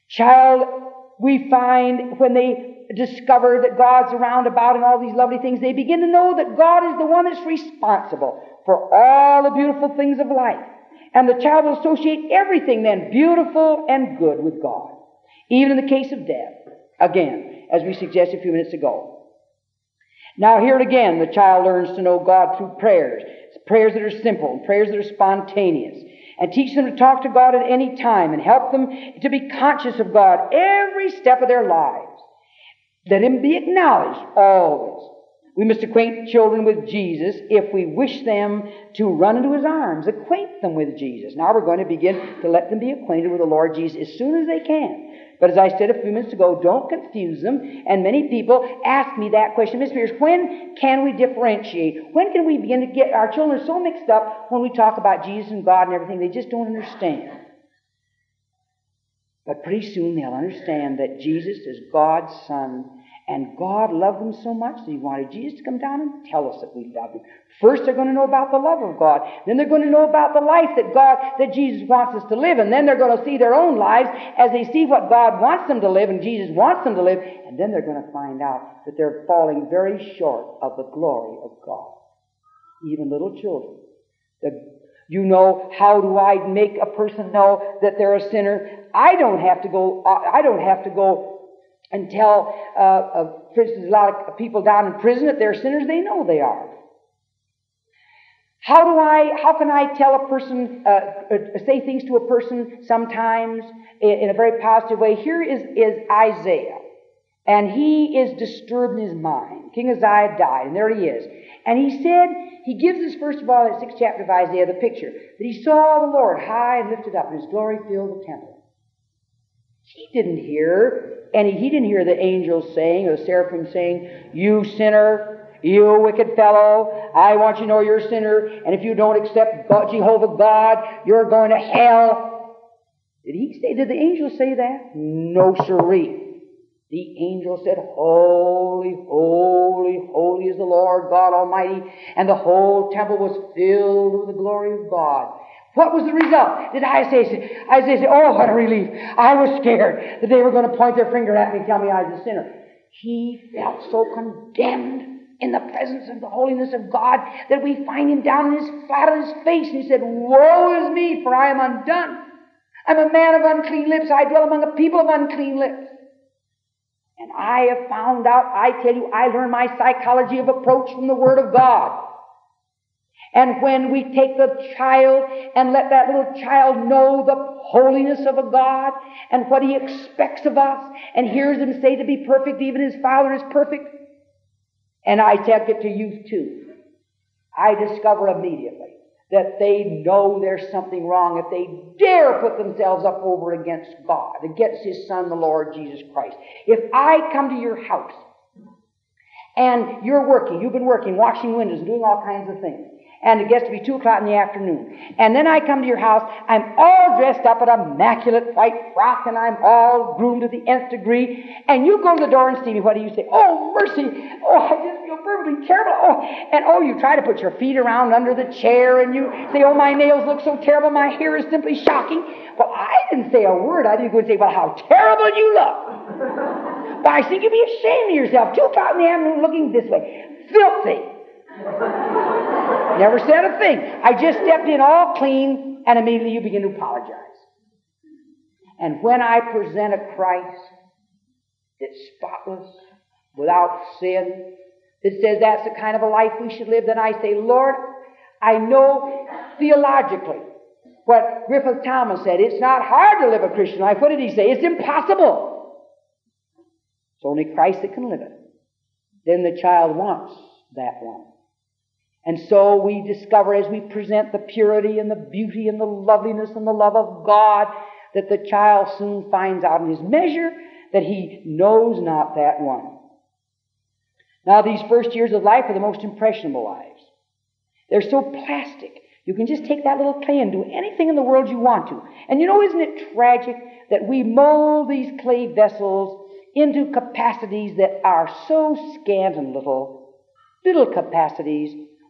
Child, we find when they discover that God's around about and all these lovely things, they begin to know that God is the one that's responsible for all the beautiful things of life. And the child will associate everything then beautiful and good with God. Even in the case of death. Again, as we suggested a few minutes ago. Now here again, the child learns to know God through prayers. It's prayers that are simple, prayers that are spontaneous. And teach them to talk to God at any time and help them to be conscious of God every step of their lives. Let Him be acknowledged always. We must acquaint children with Jesus if we wish them to run into His arms. Acquaint them with Jesus. Now we're going to begin to let them be acquainted with the Lord Jesus as soon as they can. But as I said a few minutes ago, don't confuse them. And many people ask me that question, Mister Pierce, when can we differentiate? When can we begin to get our children so mixed up when we talk about Jesus and God and everything? They just don't understand. But pretty soon they'll understand that Jesus is God's Son. And God loved them so much that He wanted Jesus to come down and tell us that we love Him. First they're going to know about the love of God. Then they're going to know about the life that God, that Jesus wants us to live. And then they're going to see their own lives as they see what God wants them to live and Jesus wants them to live. And then they're going to find out that they're falling very short of the glory of God. Even little children. The, you know, how do I make a person know that they're a sinner? I don't have to go, I don't have to go and tell, uh, uh, for instance, a lot of people down in prison that they're sinners. They know they are. How do I, how can I tell a person, uh, uh, say things to a person sometimes in, in a very positive way? Here is, is Isaiah, and he is disturbed in his mind. King Uzziah died, and there he is. And he said, he gives us, first of all, in that sixth chapter of Isaiah, the picture, that he saw the Lord high and lifted up, and His glory filled the temple. He didn't hear any, he didn't hear the angels saying, or the seraphim saying, you sinner, you wicked fellow, I want you to know you're a sinner, and if you don't accept God, Jehovah God, you're going to hell. Did he say, did the angels say that? No, sirree. The angel said, holy, holy, holy is the Lord God Almighty, and the whole temple was filled with the glory of God. What was the result? Did Isaiah say, Isaiah say, oh, what a relief. I was scared that they were going to point their finger at me and tell me I was a sinner. He felt so condemned in the presence of the holiness of God that we find him down in his flat on his face, and he said, woe is me, for I am undone. I'm a man of unclean lips. I dwell among a people of unclean lips. And I have found out, I tell you, I learned my psychology of approach from the Word of God. And when we take the child and let that little child know the holiness of a God and what He expects of us and hears Him say to be perfect, even His Father is perfect. And I take it to youth too. I discover immediately that they know there's something wrong if they dare put themselves up over against God, against His Son, the Lord Jesus Christ. If I come to your house and you're working, you've been working, washing windows and doing all kinds of things, and it gets to be two o'clock in the afternoon. And then I come to your house, I'm all dressed up in an immaculate white frock, and I'm all groomed to the nth degree, and you go to the door and see me, what do you say? Oh, mercy! Oh, I just feel perfectly terrible. Oh, and oh, you try to put your feet around under the chair, and you say, oh, my nails look so terrible, my hair is simply shocking. Well, I didn't say a word. I didn't go and say, well, how terrible you look. But I think you'd be ashamed of yourself. Two o'clock in the afternoon looking this way. Filthy. Never said a thing. I just stepped in all clean, and immediately you begin to apologize. And when I present a Christ that's spotless, without sin, that says that's the kind of a life we should live, then I say, Lord, I know theologically what Griffith Thomas said. It's not hard to live a Christian life. What did he say? It's impossible. It's only Christ that can live it. Then the child wants that one. And so we discover as we present the purity and the beauty and the loveliness and the love of God that the child soon finds out in his measure that he knows not that one. Now these first years of life are the most impressionable lives. They're so plastic. You can just take that little clay and do anything in the world you want to. And you know, isn't it tragic that we mold these clay vessels into capacities that are so scant and little, little capacities,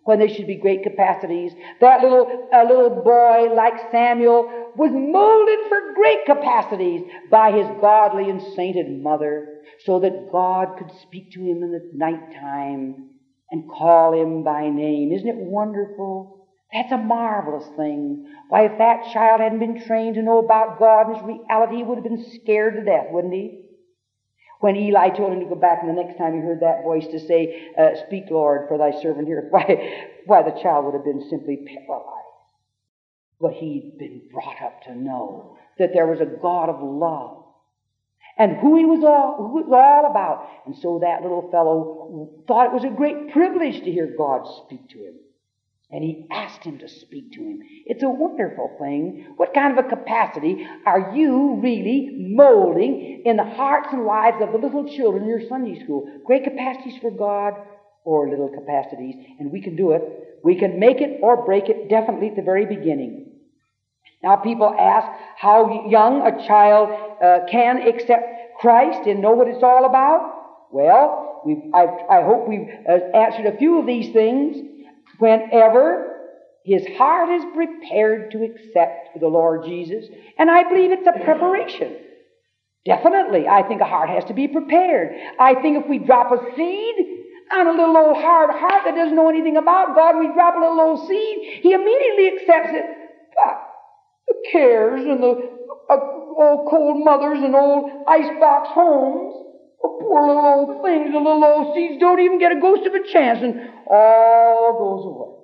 when there should be great capacities. That little, uh, little boy, like Samuel, was molded for great capacities by his godly and sainted mother, so that God could speak to him in the night time and call him by name. Isn't it wonderful? That's a marvelous thing. Why, if that child hadn't been trained to know about God and His reality, he would have been scared to death, wouldn't he? When Eli told him to go back, and the next time he heard that voice to say, uh, "Speak, Lord, for thy servant heareth," why, why, the child would have been simply paralyzed. But he'd been brought up to know that there was a God of love, and who He was all, who it was all about. And so that little fellow thought it was a great privilege to hear God speak to him. And he asked Him to speak to him. It's a wonderful thing. What kind of a capacity are you really molding in the hearts and lives of the little children in your Sunday school? Great capacities for God or little capacities? And we can do it. We can make it or break it definitely at the very beginning. Now people ask how young a child uh, can accept Christ and know what it's all about. Well, we've, I, I hope we've uh, answered a few of these things. Whenever his heart is prepared to accept the Lord Jesus. And I believe it's a preparation. Definitely, I think a heart has to be prepared. I think if we drop a seed on a little old hard heart that doesn't know anything about God, we drop a little old seed, he immediately accepts it. But the cares and the uh, old cold mothers and old icebox homes, the poor little old things, the little old seeds don't even get a ghost of a chance, and all goes away.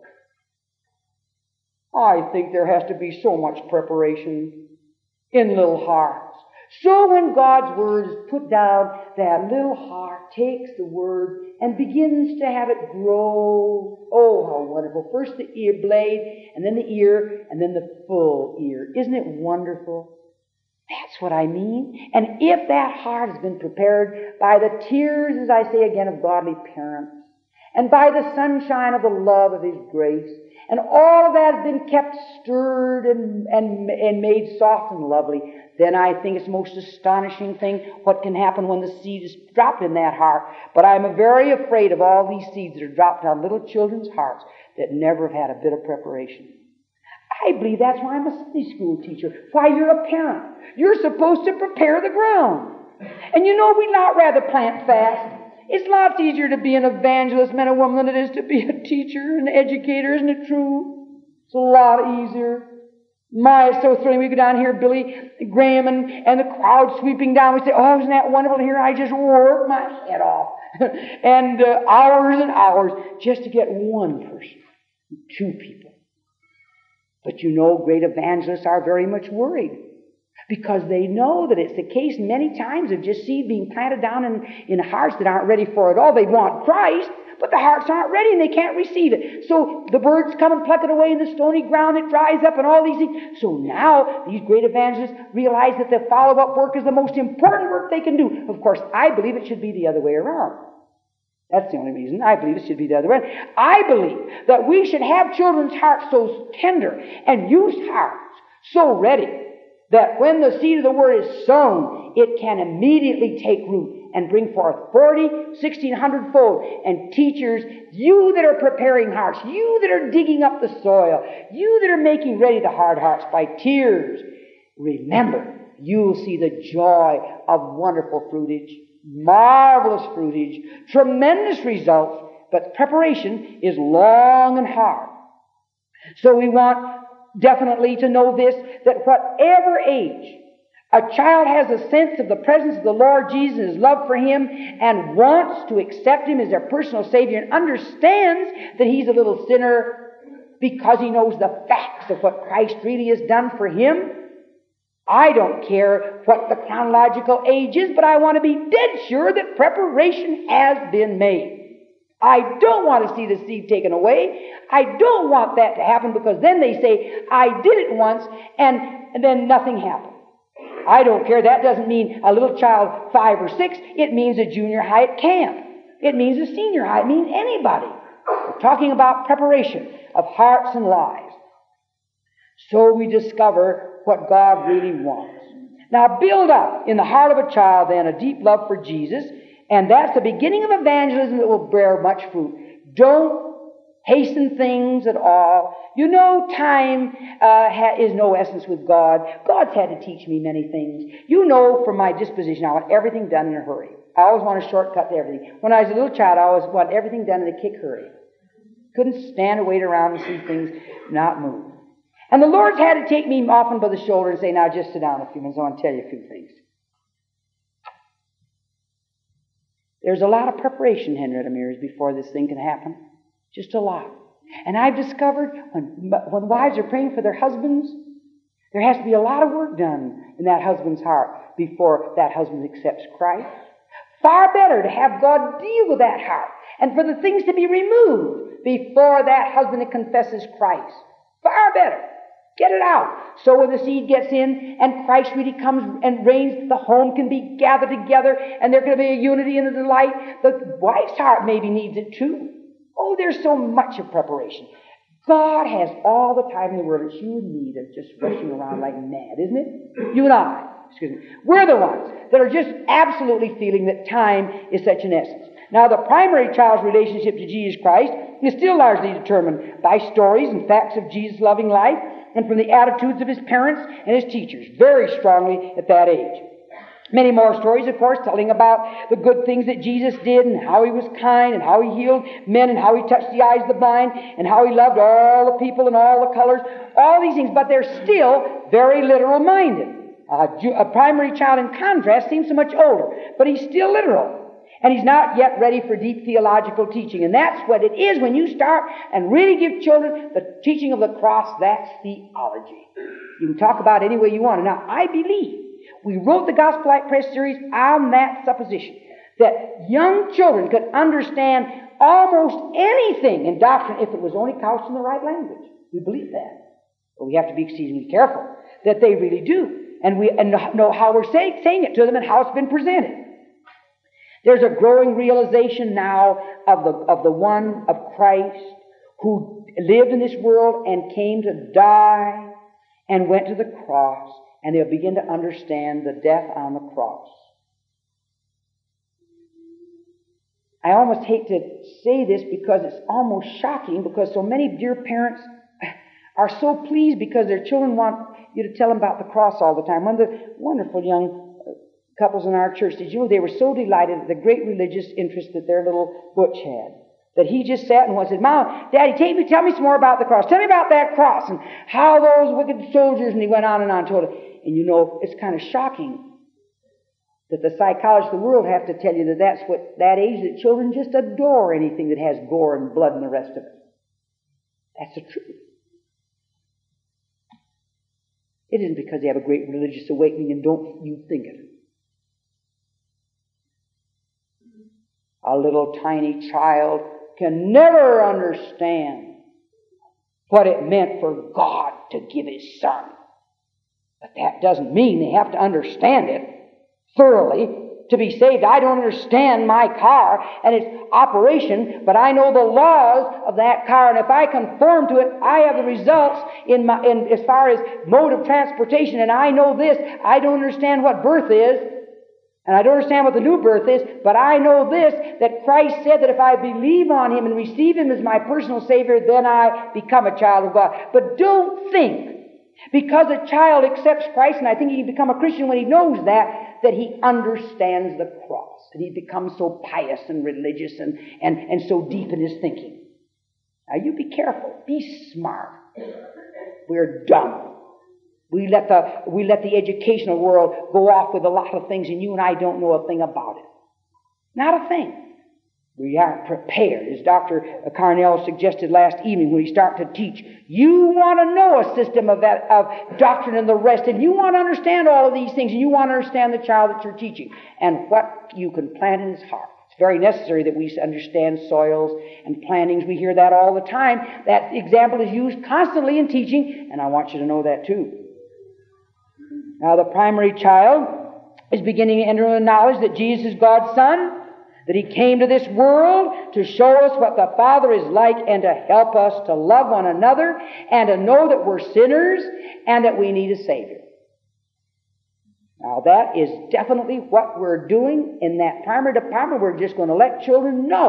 I think there has to be so much preparation in little hearts. So when God's Word is put down, that little heart takes the Word and begins to have it grow. Oh, how wonderful. First the ear blade, and then the ear, and then the full ear. Isn't it wonderful? That's what I mean. And if that heart has been prepared by the tears, as I say again, of godly parents, and by the sunshine of the love of His grace, and all of that has been kept stirred and, and, and made soft and lovely, then I think it's the most astonishing thing what can happen when the seed is dropped in that heart. But I'm very afraid of all these seeds that are dropped on little children's hearts that never have had a bit of preparation. I believe that's why I'm a Sunday school teacher. Why, you're a parent. You're supposed to prepare the ground. And you know, we'd not rather plant fast. It's lots easier to be an evangelist, man or woman, than it is to be a teacher, an educator. Isn't it true? It's a lot easier. My, it's so thrilling. We go down here, Billy Graham and, and the crowd sweeping down. We say, "Oh, isn't that wonderful?" And here I just work my head off. and uh, hours and hours just to get one person, two people. But you know, great evangelists are very much worried because they know that it's the case many times of just seed being planted down in, in hearts that aren't ready for it all. They want Christ, but the hearts aren't ready and they can't receive it. So the birds come and pluck it away in the stony ground. It dries up and all these things. So now these great evangelists realize that the follow-up work is the most important work they can do. Of course, I believe it should be the other way around. That's the only reason. I believe it should be the other way. I believe that we should have children's hearts so tender and youth hearts so ready that when the seed of the Word is sown, it can immediately take root and bring forth forty, sixteen hundred fold. And teachers, you that are preparing hearts, you that are digging up the soil, you that are making ready the hard hearts by tears, remember, you'll see the joy of wonderful fruitage. Marvelous fruitage, tremendous results, but preparation is long and hard. So we want definitely to know this, that whatever age a child has a sense of the presence of the Lord Jesus and His love for him and wants to accept Him as their personal Savior and understands that he's a little sinner because he knows the facts of what Christ really has done for him, I don't care what the chronological age is, but I want to be dead sure that preparation has been made. I don't want to see the seed taken away. I don't want that to happen because then they say, "I did it once," and, and then nothing happened. I don't care. That doesn't mean a little child five or six. It means a junior high at camp. It means a senior high. It means anybody. We're talking about preparation of hearts and lives. So we discover what God really wants. Now build up in the heart of a child then a deep love for Jesus, and that's the beginning of evangelism that will bear much fruit. Don't hasten things at all. You know, time uh, ha- is no essence with God. God's had to teach me many things. You know, from my disposition, I want everything done in a hurry. I always want a shortcut to everything. When I was a little child, I always want everything done in a kick hurry. Couldn't stand or wait around and see things not move. And the Lord's had to take me often by the shoulder and say, now just sit down a few minutes. I want to tell you a few things. There's a lot of preparation, Henrietta Mears, before this thing can happen. Just a lot. And I've discovered when, when wives are praying for their husbands, there has to be a lot of work done in that husband's heart before that husband accepts Christ. Far better to have God deal with that heart and for the things to be removed before that husband confesses Christ. Far better. Get it out. So when the seed gets in and Christ really comes and reigns, the home can be gathered together and there can be a unity and a delight. The wife's heart maybe needs it too. Oh, there's so much of preparation. God has all the time in the world. It's you and me that are just rushing around like mad, isn't it? You and I. Excuse me. We're the ones that are just absolutely feeling that time is such an essence. Now, the primary child's relationship to Jesus Christ is still largely determined by stories and facts of Jesus' loving life and from the attitudes of his parents and his teachers, very strongly at that age. Many more stories, of course, telling about the good things that Jesus did and how he was kind and how he healed men and how he touched the eyes of the blind and how he loved all the people and all the colors, all these things, but they're still very literal-minded. Uh, a primary child, in contrast, seems so much older, but he's still literal. And he's not yet ready for deep theological teaching. And that's what it is when you start and really give children the teaching of the cross. That's theology. You can talk about it any way you want. Now, I believe we wrote the Gospel Light Press series on that supposition, that young children could understand almost anything in doctrine if it was only couched in the right language. We believe that. But we have to be exceedingly careful that they really do. And we and know how we're say, saying it to them and how it's been presented. There's a growing realization now of the, of the one of Christ who lived in this world and came to die and went to the cross, and they'll begin to understand the death on the cross. I almost hate to say this because it's almost shocking, because so many dear parents are so pleased because their children want you to tell them about the cross all the time. One of the wonderful young couples in our church, did you know they were so delighted at the great religious interest that their little Butch had, that he just sat and said, Mom, Daddy, take me, tell me some more about the cross. Tell me about that cross and how those wicked soldiers, and he went on and on, told it. And you know, it's kind of shocking that the psychologists of the world have to tell you that that's what, that age, that children just adore anything that has gore and blood and the rest of it. That's the truth. It isn't because they have a great religious awakening and don't you think it. A little tiny child can never understand what it meant for God to give His Son. But that doesn't mean they have to understand it thoroughly to be saved. I don't understand my car and its operation, but I know the laws of that car, and if I conform to it, I have the results in my, in, as far as mode of transportation, and I know this. I don't understand what birth is, and I don't understand what the new birth is, but I know this, that Christ said that if I believe on Him and receive Him as my personal Savior, then I become a child of God. But don't think, because a child accepts Christ, and I think he can become a Christian when he knows that, that he understands the cross, that he becomes so pious and religious and, and, and so deep in his thinking. Now you be careful. Be smart. We're dumb. We let the we let the educational world go off with a lot of things, and you and I don't know a thing about it. Not a thing. We aren't prepared, as Doctor Carnell suggested last evening when he started to teach. You want to know a system of that, of doctrine and the rest, and you want to understand all of these things, and you want to understand the child that you're teaching and what you can plant in his heart. It's very necessary that we understand soils and plantings. We hear that all the time. That example is used constantly in teaching, and I want you to know that too. Now, the primary child is beginning to enter the knowledge that Jesus is God's Son, that He came to this world to show us what the Father is like and to help us to love one another and to know that we're sinners and that we need a Savior. Now, that is definitely what we're doing in that primary department. We're just going to let children know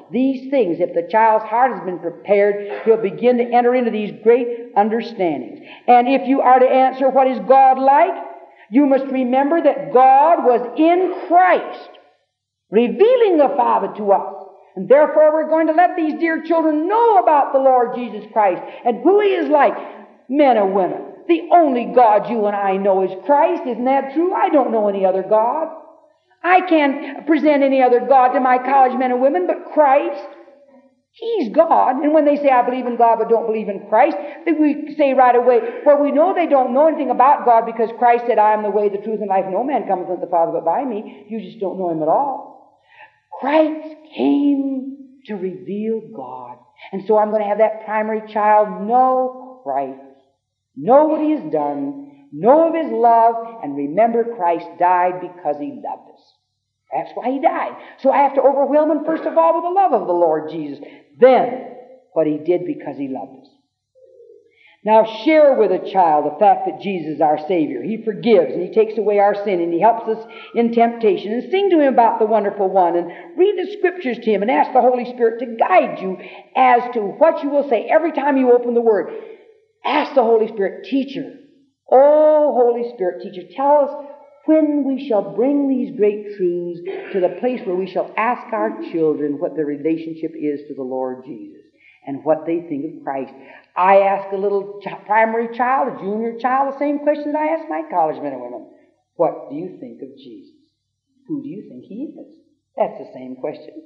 these things. If the child's heart has been prepared, he'll begin to enter into these great understandings. And if you are to answer, what is God like? You must remember that God was in Christ, revealing the Father to us. And therefore we're going to let these dear children know about the Lord Jesus Christ and who He is like. Men and women, the only God you and I know is Christ. Isn't that true? I don't know any other God. I can't present any other God to my college men and women but Christ. He's God. And when they say, I believe in God but don't believe in Christ, then we say right away, well, we know they don't know anything about God because Christ said, I am the way, the truth, and life. No man cometh unto the Father but by me. You just don't know Him at all. Christ came to reveal God. And so I'm going to have that primary child know Christ, know what He has done, know of His love, and remember Christ died because He loved us. That's why He died. So I have to overwhelm him, first of all, with the love of the Lord Jesus. Then, what He did because He loved us. Now, share with a child the fact that Jesus is our Savior. He forgives and He takes away our sin and He helps us in temptation. And sing to Him about the wonderful one and read the Scriptures to Him and ask the Holy Spirit to guide you as to what you will say every time you open the Word. Ask the Holy Spirit, teacher, oh, Holy Spirit, teacher, tell us when we shall bring these great truths to the place where we shall ask our children what their relationship is to the Lord Jesus and what they think of Christ. I ask a little ch- primary child, a junior child, the same question that I ask my college men and women. What do you think of Jesus? Who do you think He is? That's the same question.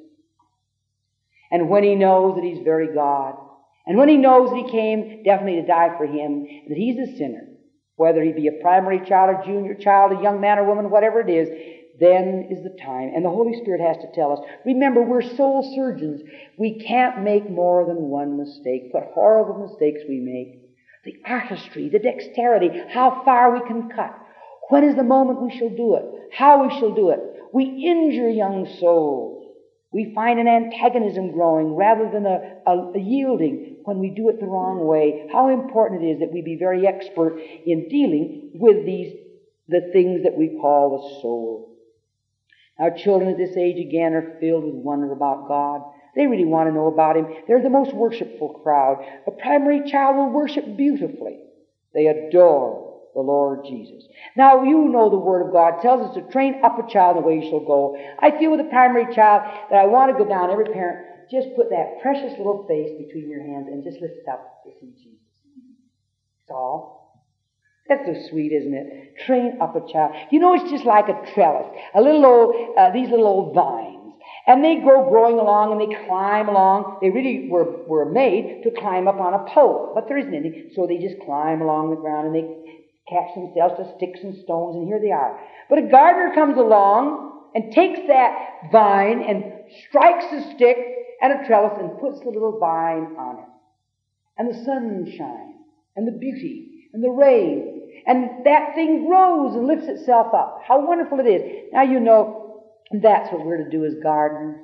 And when he knows that He's very God, and when he knows that He came definitely to die for him, that he's a sinner, whether he be a primary child, a junior child, a young man or woman, whatever it is, then is the time. And the Holy Spirit has to tell us. Remember, we're soul surgeons. We can't make more than one mistake. What horrible mistakes we make. The artistry, the dexterity, how far we can cut. When is the moment we shall do it? How we shall do it. We injure young souls. We find an antagonism growing rather than a, a, a yielding when we do it the wrong way. How important it is that we be very expert in dealing with these, the things that we call the soul. Our children at this age, again, are filled with wonder about God. They really want to know about Him. They're the most worshipful crowd. A primary child will worship beautifully. They adore the Lord Jesus. Now, you know the Word of God tells us to train up a child in the way he shall go. I feel with a primary child that I want to go down, every parent, just put that precious little face between your hands and just lift it up to see Jesus. That's all. That's so sweet, isn't it? Train up a child. You know, it's just like a trellis. A little old, uh, these little old vines. And they go growing along and they climb along. They really were, were made to climb up on a pole. But there isn't any. So they just climb along the ground and they catch themselves to sticks and stones, and here they are. But a gardener comes along and takes that vine and strikes a stick and a trellis and puts the little vine on it. And the sunshine and the beauty and the rain. And that thing grows and lifts itself up. How wonderful it is. Now you know that's what we're to do as gardeners.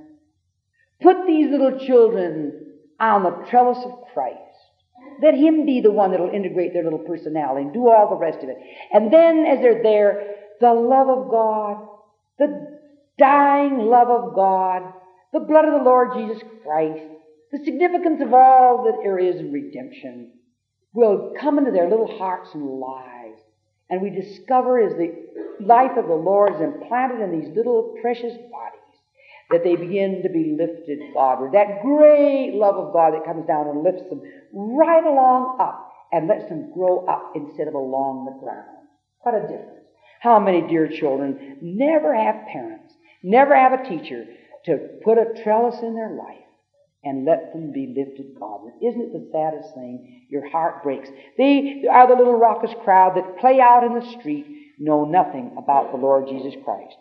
Put these little children on the trellis of Christ. Let Him be the one that will integrate their little personality and do all the rest of it. And then as they're there, the love of God, the dying love of God, the blood of the Lord Jesus Christ, the significance of all that there is in redemption will come into their little hearts and lives. And we discover as the life of the Lord is implanted in these little precious bodies that they begin to be lifted Godward. That great love of God that comes down and lifts them right along up and lets them grow up instead of along the ground. What a difference. How many dear children never have parents, never have a teacher to put a trellis in their life and let them be lifted Godward. Isn't it the saddest thing? Your heart breaks. They are the little raucous crowd that play out in the street, know nothing about the Lord Jesus Christ.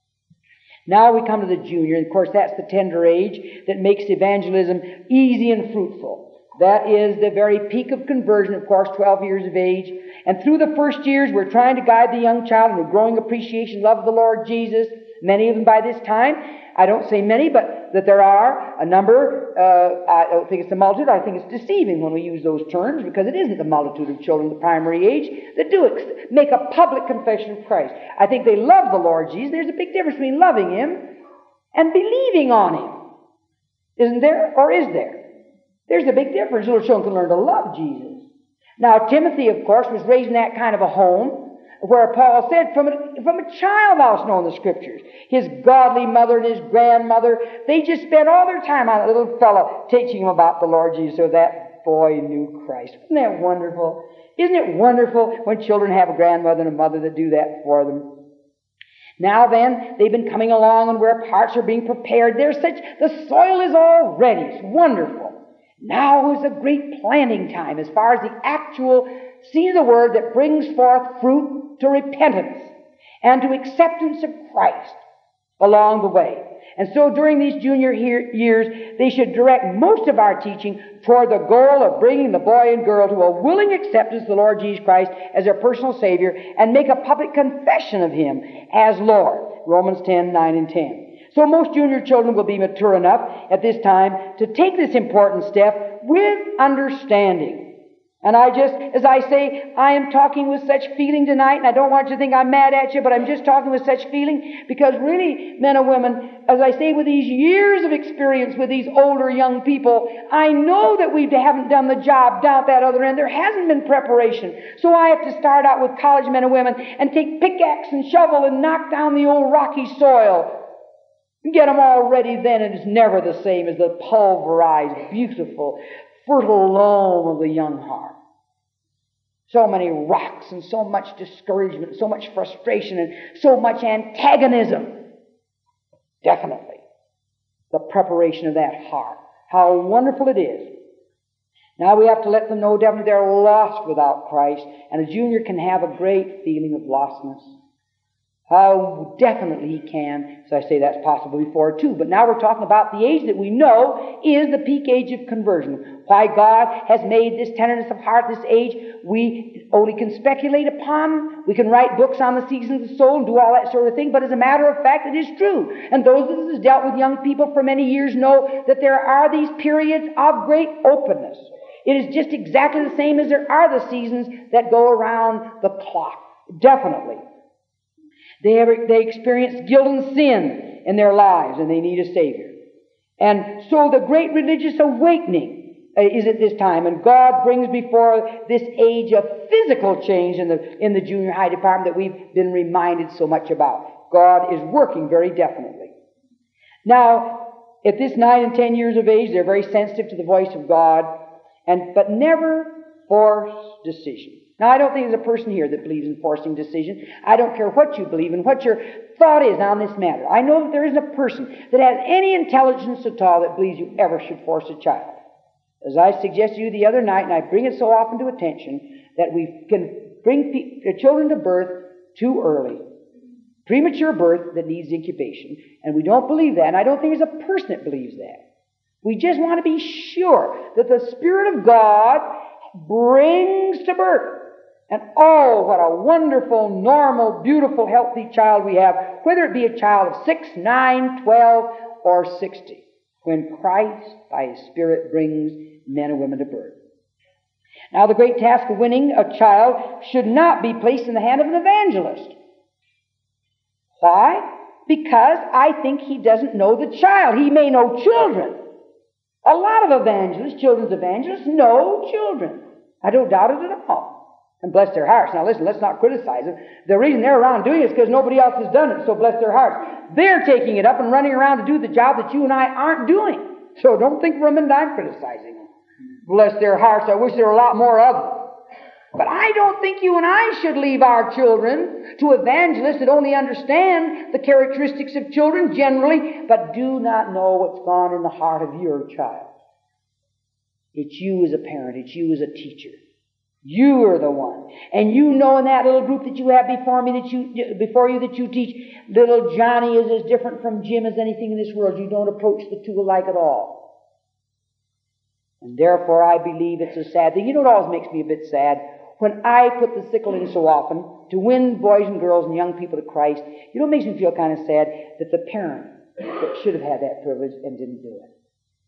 Now we come to the junior, and of course that's the tender age that makes evangelism easy and fruitful. That is the very peak of conversion, of course, twelve years of age. And through the first years, we're trying to guide the young child in a growing appreciation, love of the Lord Jesus. Many of them by this time, I don't say many, but that there are a number, uh, I don't think it's the multitude, I think it's deceiving when we use those terms, because it isn't the multitude of children of the primary age that do it, make a public confession of Christ. I think they love the Lord Jesus. There's a big difference between loving Him and believing on Him. Isn't there? Or is there? There's a big difference. Little children can learn to love Jesus. Now, Timothy, of course, was raised in that kind of a home where Paul said, from a, from a child thou hast known the Scriptures. His godly mother and his grandmother, they just spent all their time on a little fellow teaching him about the Lord Jesus, so that boy knew Christ. Isn't that wonderful? Isn't it wonderful when children have a grandmother and a mother that do that for them? Now then, they've been coming along and where parts are being prepared. There's such, the soil is all ready. It's wonderful. Now is a great planting time as far as the actual seed of the Word that brings forth fruit to repentance and to acceptance of Christ along the way. And so during these junior years, they should direct most of our teaching toward the goal of bringing the boy and girl to a willing acceptance of the Lord Jesus Christ as their personal Savior and make a public confession of Him as Lord. Romans ten, nine and ten. So most junior children will be mature enough at this time to take this important step with understanding. And I just, as I say, I am talking with such feeling tonight, and I don't want you to think I'm mad at you, but I'm just talking with such feeling because really, men and women, as I say, with these years of experience with these older young people, I know that we haven't done the job down at that other end. There hasn't been preparation. So I have to start out with college men and women and take pickaxe and shovel and knock down the old rocky soil. Get them all ready then, and it's never the same as the pulverized, beautiful, fertile loam of the young heart. So many rocks and so much discouragement, so much frustration and so much antagonism. Definitely. The preparation of that heart. How wonderful it is. Now we have to let them know definitely they're lost without Christ, and a junior can have a great feeling of lostness. How definitely he can. So I say that's possible before too. But now we're talking about the age that we know is the peak age of conversion. Why God has made this tenderness of heart this age, we only can speculate upon. We can write books on the seasons of the soul and do all that sort of thing. But as a matter of fact, it is true. And those of us who have dealt with young people for many years know that there are these periods of great openness. It is just exactly the same as there are the seasons that go around the clock. Definitely. They, ever, they experience guilt and sin in their lives, and they need a Savior. And so the great religious awakening uh, is at this time, and God brings before this age of physical change in the, in the junior high department that we've been reminded so much about. God is working very definitely. Now, at this nine and ten years of age, they're very sensitive to the voice of God, and but never force decision. Now, I don't think there's a person here that believes in forcing decision. I don't care what you believe and what your thought is on this matter. I know that there isn't a person that has any intelligence at all that believes you ever should force a child. As I suggested to you the other night, and I bring it so often to attention, that we can bring pe- children to birth too early. Premature birth that needs incubation. And we don't believe that, and I don't think there's a person that believes that. We just want to be sure that the Spirit of God brings to birth. And oh, what a wonderful, normal, beautiful, healthy child we have, whether it be a child of six, nine, twelve, or sixty, when Christ, by His Spirit, brings men and women to birth. Now, the great task of winning a child should not be placed in the hand of an evangelist. Why? Because I think he doesn't know the child. He may know children. A lot of evangelists, children's evangelists, know children. I don't doubt it at all. And bless their hearts. Now listen, let's not criticize them. The reason they're around doing it is because nobody else has done it, so bless their hearts. They're taking it up and running around to do the job that you and I aren't doing. So don't think for a minute I'm criticizing them. Bless their hearts. I wish there were a lot more of them. But I don't think you and I should leave our children to evangelists that only understand the characteristics of children generally, but do not know what's gone in the heart of your child. It's you as a parent. It's you as a teacher. You are the one. And you know in that little group that you have before me that you before you that you teach, little Johnny is as different from Jim as anything in this world. You don't approach the two alike at all. And therefore I believe it's a sad thing. You know what always makes me a bit sad? When I put the sickle in so often to win boys and girls and young people to Christ, you know what makes me feel kind of sad? That the parent that should have had that privilege and didn't do it.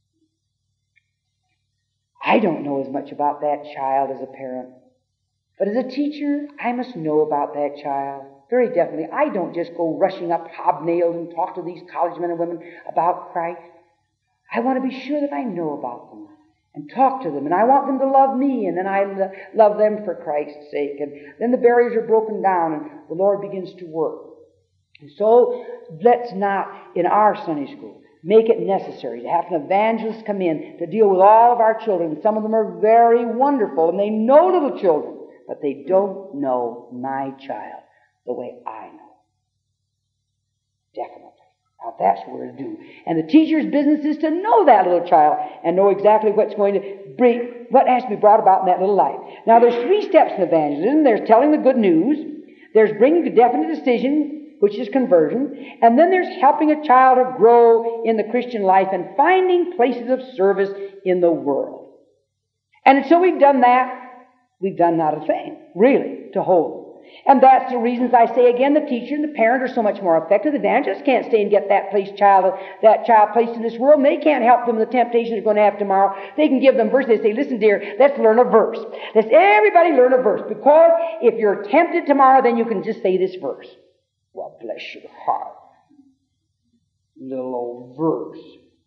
I don't know as much about that child as a parent. But as a teacher, I must know about that child. Very definitely. I don't just go rushing up hobnailed and talk to these college men and women about Christ. I want to be sure that I know about them and talk to them, and I want them to love me, and then I lo- love them for Christ's sake. And then the barriers are broken down, and the Lord begins to work. And so let's not, in our Sunday school, make it necessary to have an evangelist come in to deal with all of our children. Some of them are very wonderful, and they know little children, but they don't know my child the way I know. Definitely. Now that's what we're to do. And the teacher's business is to know that little child and know exactly what's going to bring, what has to be brought about in that little life. Now there's three steps in evangelism. There's telling the good news. There's bringing a definite decision, which is conversion. And then there's helping a child to grow in the Christian life and finding places of service in the world. And until we've done that, we've done not a thing, really, to hold them. And that's the reasons I say again, the teacher and the parent are so much more effective. The evangelists can't stay and get that place child, that child placed in this world. And they can't help them with the temptations they're going to have tomorrow. They can give them verses. They say, listen, dear, let's learn a verse. Let's everybody learn a verse. Because if you're tempted tomorrow, then you can just say this verse. Well, bless your heart. Little old verse.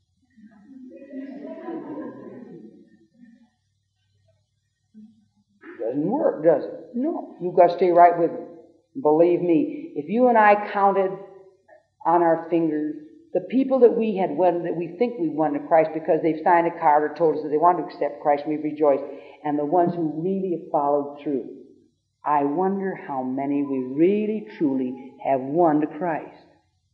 Doesn't work, does it? No. You've got to stay right with it. Believe me, if you and I counted on our fingers the people that we had won, that we think we won to Christ because they've signed a card or told us that they want to accept Christ, we rejoice, and the ones who really have followed through, I wonder how many we really, truly have won to Christ.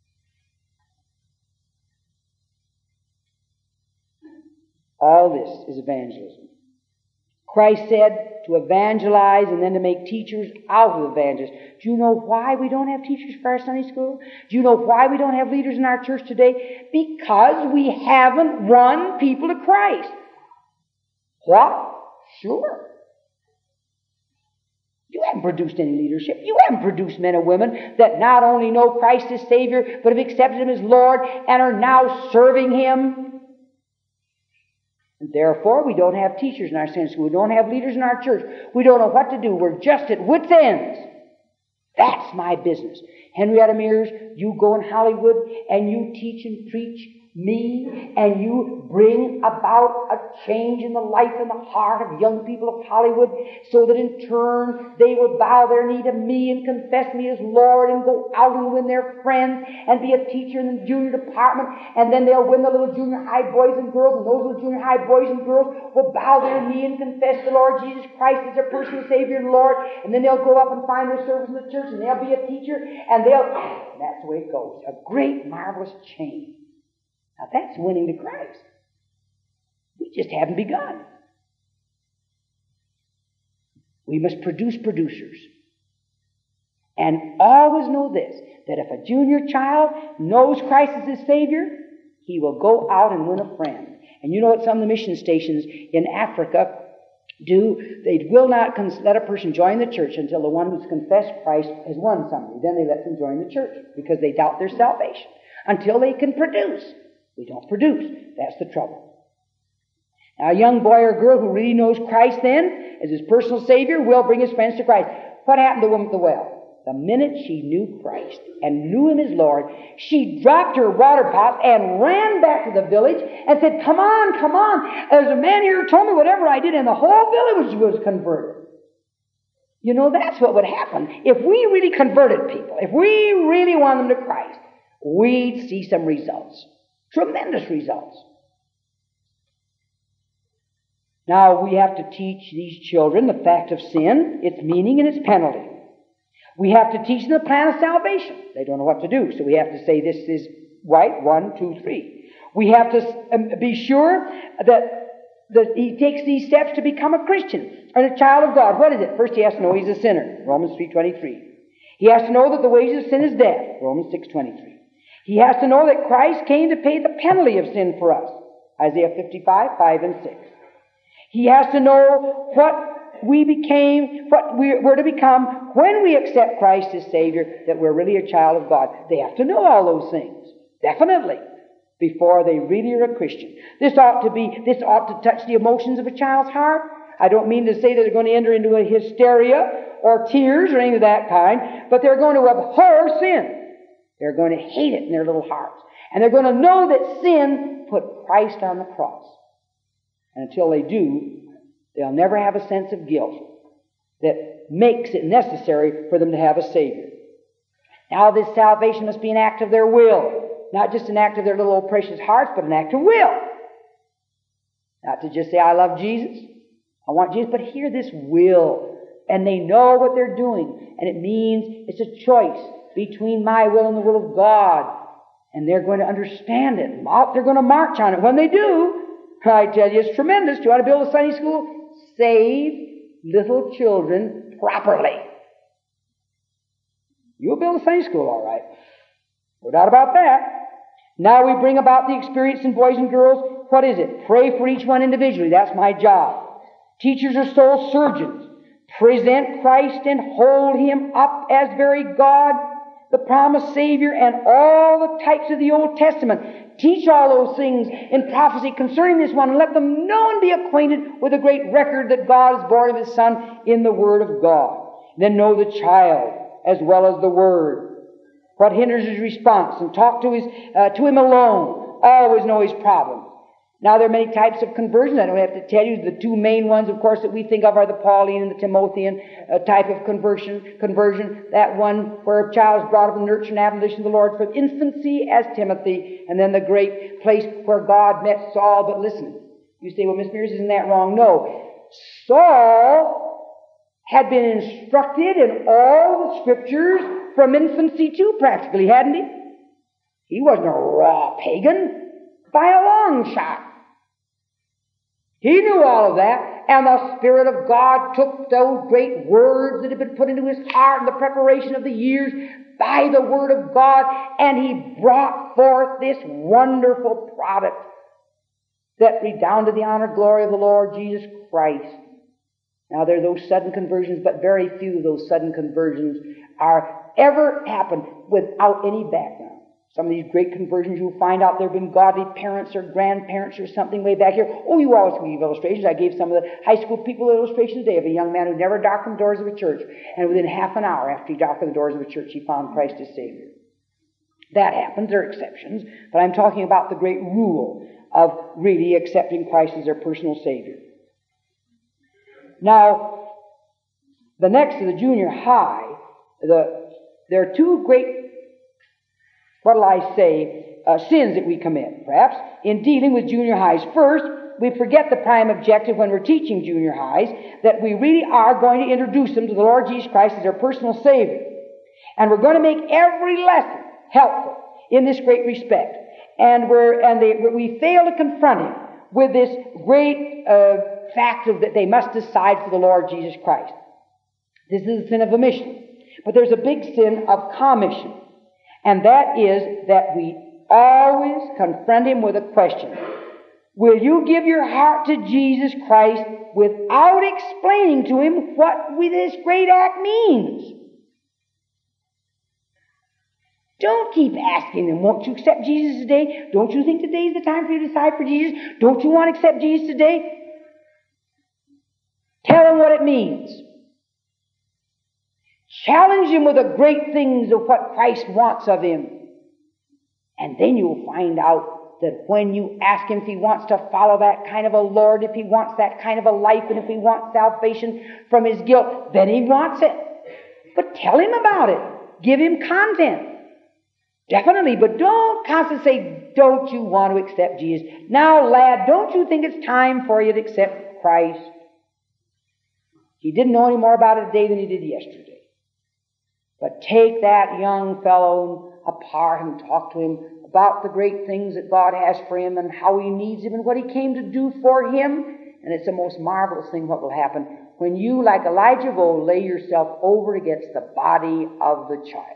All this is evangelism. Christ said to evangelize and then to make teachers out of evangelists. Do you know why we don't have teachers for our Sunday school? Do you know why we don't have leaders in our church today? Because we haven't won people to Christ. What? Sure. You haven't produced any leadership. You haven't produced men and women that not only know Christ as Savior, but have accepted Him as Lord and are now serving Him. And therefore, we don't have teachers in our Sunday school. We don't have leaders in our church. We don't know what to do. We're just at wit's ends. That's my business. Henrietta Mears, you go in Hollywood and you teach and preach me, and you bring about a change in the life and the heart of young people of Hollywood, so that in turn they will bow their knee to me and confess me as Lord and go out and win their friends and be a teacher in the junior department, and then they'll win the little junior high boys and girls, and those little junior high boys and girls will bow their knee and confess the Lord Jesus Christ as their personal Savior and Lord, and then they'll go up and find their service in the church, and they'll be a teacher, and they'll, that's the way it goes. A great, marvelous change. Now that's winning to Christ. We just haven't begun. We must produce producers. And always know this, that if a junior child knows Christ as his Savior, he will go out and win a friend. And you know what some of the mission stations in Africa do? They will not cons- let a person join the church until the one who's confessed Christ has won somebody. Then they let them join the church because they doubt their salvation. Until they can produce. We don't produce. That's the trouble. Now, a young boy or girl who really knows Christ then, as his personal Savior, will bring his friends to Christ. What happened to the woman at the well? The minute she knew Christ and knew Him as Lord, she dropped her water pot and ran back to the village and said, come on, come on. There's a man here who told me whatever I did, and the whole village was converted. You know, that's what would happen if we really converted people. If we really won them to Christ, we'd see some results. Tremendous results. Now, we have to teach these children the fact of sin, its meaning, and its penalty. We have to teach them the plan of salvation. They don't know what to do, so we have to say this is right, one, two, three. We have to be sure that, that he takes these steps to become a Christian or a child of God. What is it? First, he has to know he's a sinner, Romans three twenty-three. He has to know that the wages of sin is death, Romans six twenty-three. He has to know that Christ came to pay the penalty of sin for us, Isaiah fifty-five, five and six. He has to know what we became, what we were to become when we accept Christ as Savior, that we're really a child of God. They have to know all those things, definitely, before they really are a Christian. This ought to be, this ought to touch the emotions of a child's heart. I don't mean to say that they're going to enter into a hysteria or tears or anything of that kind, but they're going to abhor sin. They're going to hate it in their little hearts. And they're going to know that sin put Christ on the cross. And until they do, they'll never have a sense of guilt that makes it necessary for them to have a Savior. Now this salvation must be an act of their will. Not just an act of their little old precious hearts, but an act of will. Not to just say, I love Jesus, I want Jesus, but hear this will. And they know what they're doing. And it means it's a choice between my will and the will of God. And they're going to understand it. They're going to march on it. When they do, I tell you, it's tremendous. Do you want to build a Sunday school? Save little children properly. You'll build a Sunday school, all right. No doubt about that. Now we bring about the experience in boys and girls. What is it? Pray for each one individually. That's my job. Teachers are soul surgeons. Present Christ and hold Him up as very God, the promised Savior, and all the types of the Old Testament. Teach all those things in prophecy concerning this one, and let them know and be acquainted with the great record that God has borne of His Son in the Word of God. Then know the child as well as the Word. What hinders his response, and talk to his uh, to him alone. Always know his problems. Now there are many types of conversion. I don't have to tell you. The two main ones, of course, that we think of are the Pauline and the Timothean uh, type of conversion. Conversion, that one where a child is brought up in the nurture and admonition of the Lord from infancy as Timothy, and then the great place where God met Saul. But listen, you say, well, Miss Mears, isn't that wrong? No. Saul had been instructed in all the Scriptures from infancy too, practically, hadn't he? He wasn't a raw pagan by a long shot. He knew all of that, and the Spirit of God took those great words that had been put into his heart in the preparation of the years by the Word of God, and he brought forth this wonderful product that redounded the honor and glory of the Lord Jesus Christ. Now there are those sudden conversions, but very few of those sudden conversions are ever happen without any background. Some of these great conversions, you'll find out there have been godly parents or grandparents or something way back here. Oh, you always can give illustrations. I gave some of the high school people illustrations today of a young man who never darkened the doors of a church, and within half an hour after he darkened the doors of a church, he found Christ as Savior. That happens. There are exceptions, but I'm talking about the great rule of really accepting Christ as their personal Savior. Now, the next to the junior high, the, there are two great, what'll I say, uh, sins that we commit, perhaps, in dealing with junior highs. First, we forget the prime objective when we're teaching junior highs, that we really are going to introduce them to the Lord Jesus Christ as their personal Savior. And we're going to make every lesson helpful in this great respect. And we're and they, we fail to confront him with this great uh, fact of that they must decide for the Lord Jesus Christ. This is the sin of omission. But there's a big sin of commission. And that is that we always confront him with a question. Will you give your heart to Jesus Christ without explaining to him what this great act means? Don't keep asking them, won't you accept Jesus today? Don't you think today is the time for you to decide for Jesus? Don't you want to accept Jesus today? Tell him what it means. Challenge him with the great things of what Christ wants of him. And then you'll find out that when you ask him if he wants to follow that kind of a Lord, if he wants that kind of a life, and if he wants salvation from his guilt, then he wants it. But tell him about it. Give him content. Definitely, but don't constantly say, don't you want to accept Jesus? Now, lad, don't you think it's time for you to accept Christ? He didn't know any more about it today than he did yesterday. But take that young fellow apart and talk to him about the great things that God has for him and how he needs him and what he came to do for him. And it's the most marvelous thing what will happen when you, like Elijah of old, lay yourself over against the body of the child.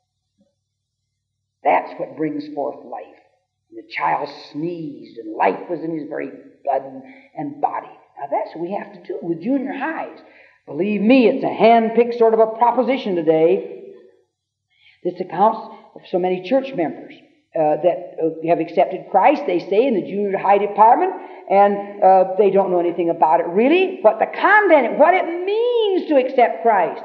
That's what brings forth life. And the child sneezed, and life was in his very blood and, and body. Now that's what we have to do with junior highs. Believe me, it's a hand-picked sort of a proposition today. This accounts for so many church members uh, that uh, have accepted Christ, they say, in the junior high department, and uh, they don't know anything about it really, what the content, what it means to accept Christ.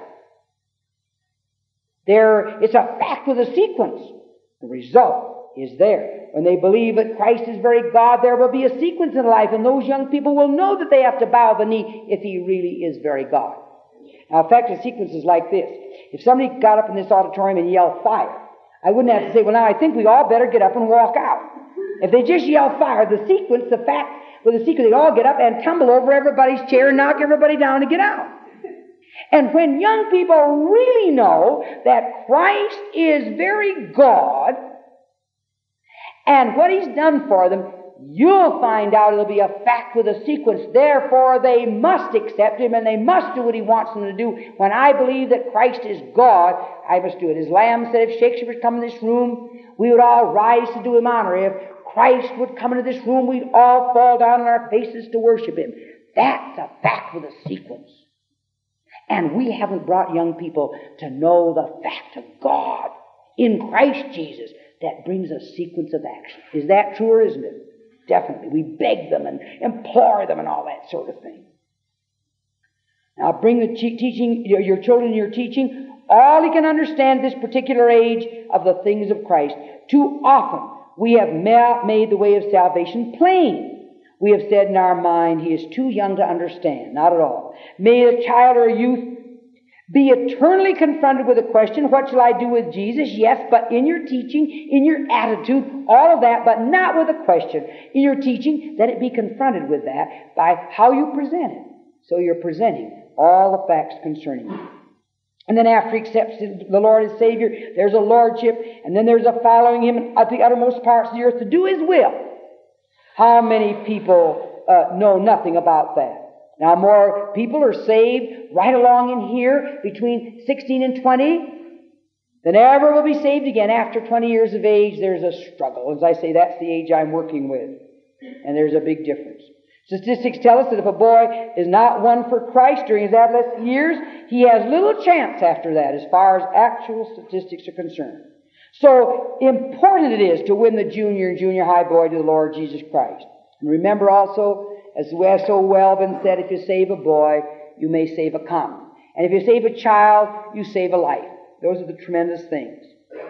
There, it's a fact with a sequence. The result is there. when they believe that Christ is very God, there will be a sequence in life, and those young people will know that they have to bow the knee if He really is very God. Now, in fact, the sequence is like this. If somebody got up in this auditorium and yelled fire, I wouldn't have to say, well, now I think we all better get up and walk out. If they just yell fire, the sequence, the fact, with the sequence, they all get up and tumble over everybody's chair and knock everybody down to get out. And when young people really know that Christ is very God and what He's done for them, you'll find out it'll be a fact with a sequence. Therefore, they must accept Him and they must do what He wants them to do. When I believe that Christ is God, I must do it. As Lamb said, if Shakespeare would come in this room, we would all rise to do Him honor. If Christ would come into this room, we'd all fall down on our faces to worship Him. That's a fact with a sequence. And we haven't brought young people to know the fact of God in Christ Jesus that brings a sequence of action. Is that true or isn't it? Definitely. We beg them and implore them and all that sort of thing. Now bring the teaching, your, your children your teaching, all they can understand this particular age of the things of Christ. Too often we have made the way of salvation plain. We have said in our mind, he is too young to understand. Not at all. May a child or a youth be eternally confronted with the question, what shall I do with Jesus? Yes, but in your teaching, in your attitude, all of that, but not with a question. In your teaching, let it be confronted with that by how you present it. So you're presenting all the facts concerning you. And then after he accepts the Lord as Savior, there's a lordship, and then there's a following Him at the uttermost parts of the earth to do His will. How many people uh, know nothing about that? Now, more people are saved right along in here between sixteen and twenty than ever will be saved again after twenty years of age. There's a struggle. As I say, that's the age I'm working with. And there's a big difference. Statistics tell us that if a boy is not won for Christ during his adolescent years, he has little chance after that as far as actual statistics are concerned. So important it is to win the junior and junior high boy to the Lord Jesus Christ. And remember also, as has so well been said, if you save a boy, you may save a continent. And if you save a child, you save a life. Those are the tremendous things.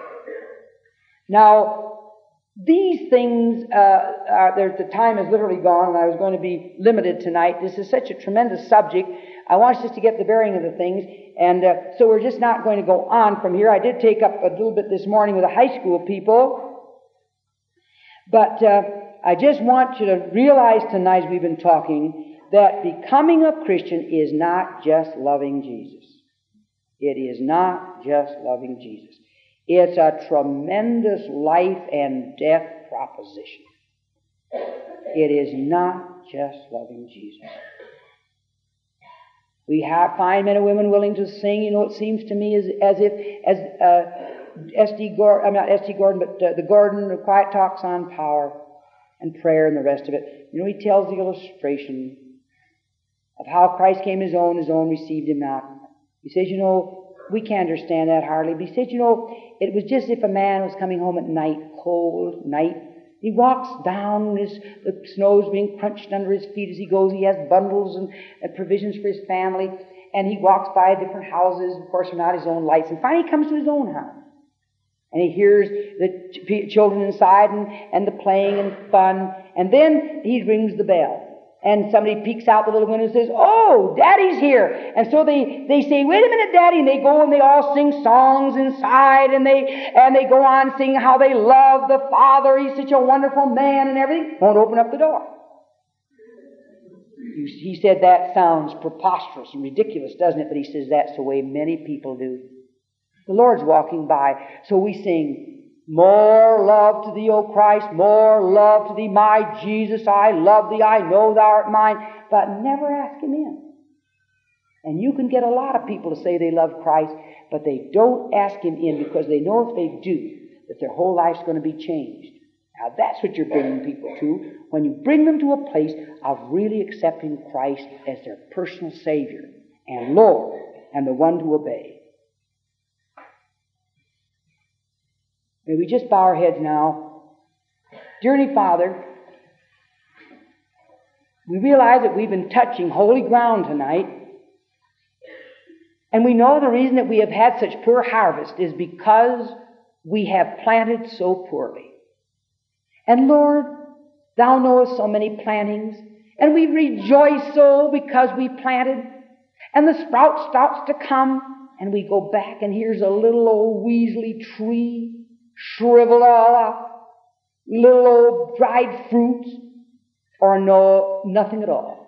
Now, these things, uh, are, there's, the time is literally gone, and I was going to be limited tonight. This is such a tremendous subject. I want us just to get the bearing of the things, and uh, so we're just not going to go on from here. I did take up a little bit this morning with the high school people, but uh, I just want you to realize tonight, as we've been talking, that becoming a Christian is not just loving Jesus. It is not just loving Jesus. It's a tremendous life and death proposition. It is not just loving Jesus. We have find men and women willing to sing. You know, it seems to me as, as if, as uh, S D Gordon, I'm not S D Gordon, but uh, the Gordon, the Quiet Talks on Power and Prayer and the rest of it. You know, he tells the illustration of how Christ came His own, His own received Him not. He says, you know, we can't understand that hardly. But he said, you know, it was just if a man was coming home at night, cold night. He walks down, his, the snow's being crunched under his feet as he goes. He has bundles and, and provisions for his family. And he walks by different houses. Of course, they're not his own lights. And finally he comes to his own house. And he hears the ch- children inside and, and the playing and fun. And then he rings the bell. And somebody peeks out the little window and says, oh, Daddy's here. And so they, they say, wait a minute, Daddy. And they go and they all sing songs inside. And they, and they go on singing how they love the Father. He's such a wonderful man and everything. Won't open up the door. He said, that sounds preposterous and ridiculous, doesn't it? But he says, that's the way many people do. The Lord's walking by. So we sing, more love to thee, O Christ, more love to thee, my Jesus, I love thee, I know thou art mine, but never ask Him in. And you can get a lot of people to say they love Christ, but they don't ask Him in because they know if they do, that their whole life's going to be changed. Now that's what you're bringing people to, when you bring them to a place of really accepting Christ as their personal Savior and Lord and the one to obey. May we just bow our heads now. Dear Heavenly Father, we realize that we've been touching holy ground tonight. And we know the reason that we have had such poor harvest is because we have planted so poorly. And Lord, Thou knowest so many plantings, and we rejoice so because we planted, and the sprout starts to come, and we go back, and here's a little old weaselly tree, shriveled all up, little old dried fruits, or no, nothing at all.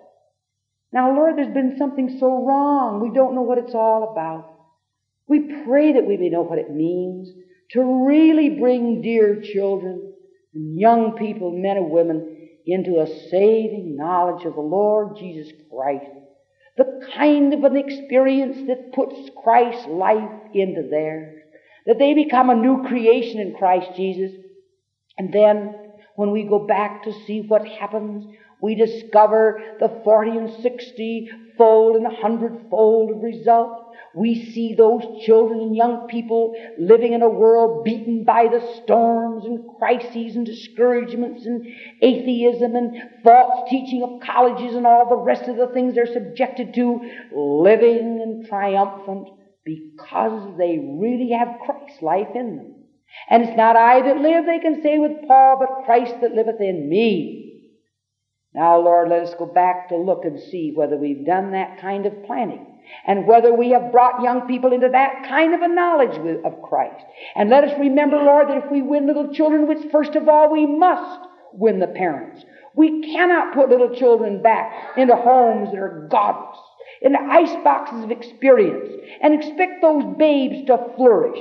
Now, Lord, there's been something so wrong. We don't know what it's all about. We pray that we may know what it means to really bring dear children and young people, men and women, into a saving knowledge of the Lord Jesus Christ. The kind of an experience that puts Christ's life into theirs. That they become a new creation in Christ Jesus. And then, when we go back to see what happens, we discover the forty and sixty fold and a hundred fold of result. We see those children and young people living in a world beaten by the storms and crises and discouragements and atheism and false teaching of colleges and all the rest of the things they're subjected to, living and triumphant because they really have Christ's life in them. And it's not I that live, they can say with Paul, but Christ that liveth in me. Now, Lord, let us go back to look and see whether we've done that kind of planning, and whether we have brought young people into that kind of a knowledge of Christ. And let us remember, Lord, that if we win little children, which first of all we must win the parents. We cannot put little children back into homes that are godless, into ice boxes of experience, and expect those babes to flourish.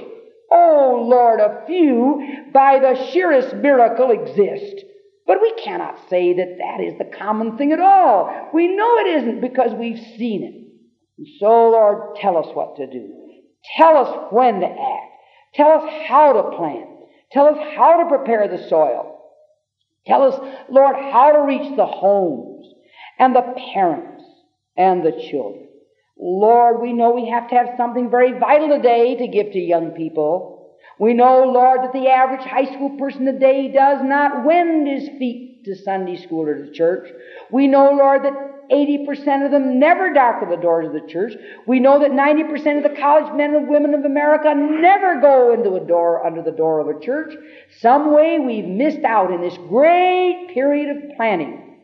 Oh, Lord, a few by the sheerest miracle exist. But we cannot say that that is the common thing at all. We know it isn't because we've seen it. And so, Lord, tell us what to do. Tell us when to act. Tell us how to plant. Tell us how to prepare the soil. Tell us, Lord, how to reach the homes and the parents and the children. Lord, we know we have to have something very vital today to give to young people. We know, Lord, that the average high school person today does not wend his feet to Sunday school or to church. We know, Lord, that eighty percent of them never darken the doors of the church. We know that ninety percent of the college men and women of America never go into a door under the door of a church. Some way we've missed out in this great period of planning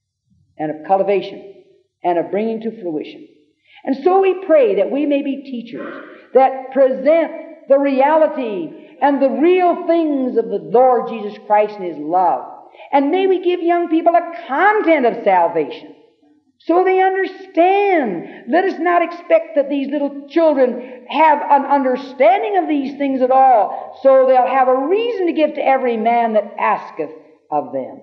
and of cultivation and of bringing to fruition. And so we pray that we may be teachers that present the reality and the real things of the Lord Jesus Christ and His love. And may we give young people a content of salvation so they understand. Let us not expect that these little children have an understanding of these things at all, so they'll have a reason to give to every man that asketh of them.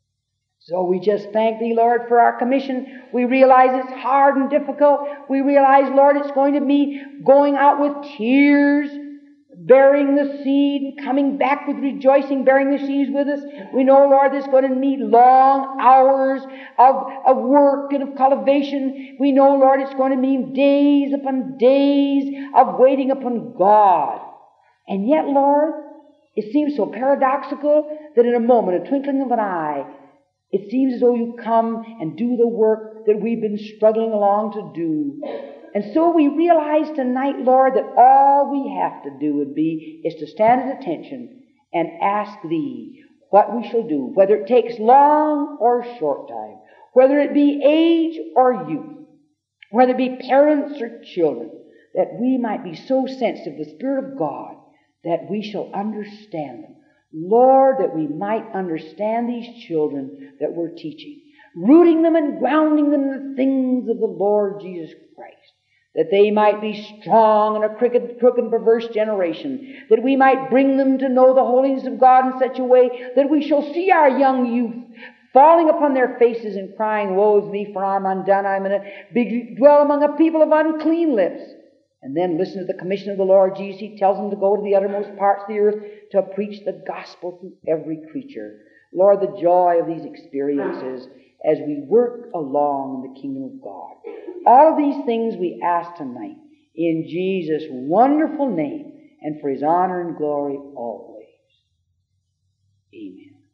So we just thank Thee, Lord, for our commission. We realize it's hard and difficult. We realize, Lord, it's going to be going out with tears, bearing the seed and coming back with rejoicing, bearing the seeds with us. We know, Lord, there's going to need long hours of, of work and of cultivation. We know, Lord, it's going to mean days upon days of waiting upon God. And yet, Lord, it seems so paradoxical that in a moment, a twinkling of an eye, it seems as though you come and do the work that we've been struggling along to do. And so we realize tonight, Lord, that all we have to do would be is to stand at attention and ask Thee what we shall do, whether it takes long or short time, whether it be age or youth, whether it be parents or children, that we might be so sensitive to the Spirit of God that we shall understand them. Lord, that we might understand these children that we're teaching, rooting them and grounding them in the things of the Lord Jesus Christ, that they might be strong in a crooked, crooked and perverse generation, that we might bring them to know the holiness of God in such a way that we shall see our young youth falling upon their faces and crying, "Woe is me, for I'm undone. I'm in a big, dwell among a people of unclean lips." And then listen to the commission of the Lord Jesus. He tells them to go to the uttermost parts of the earth to preach the gospel to every creature. Lord, the joy of these experiences as we work along in the kingdom of God. All of these things we ask tonight in Jesus' wonderful name and for His honor and glory always. Amen.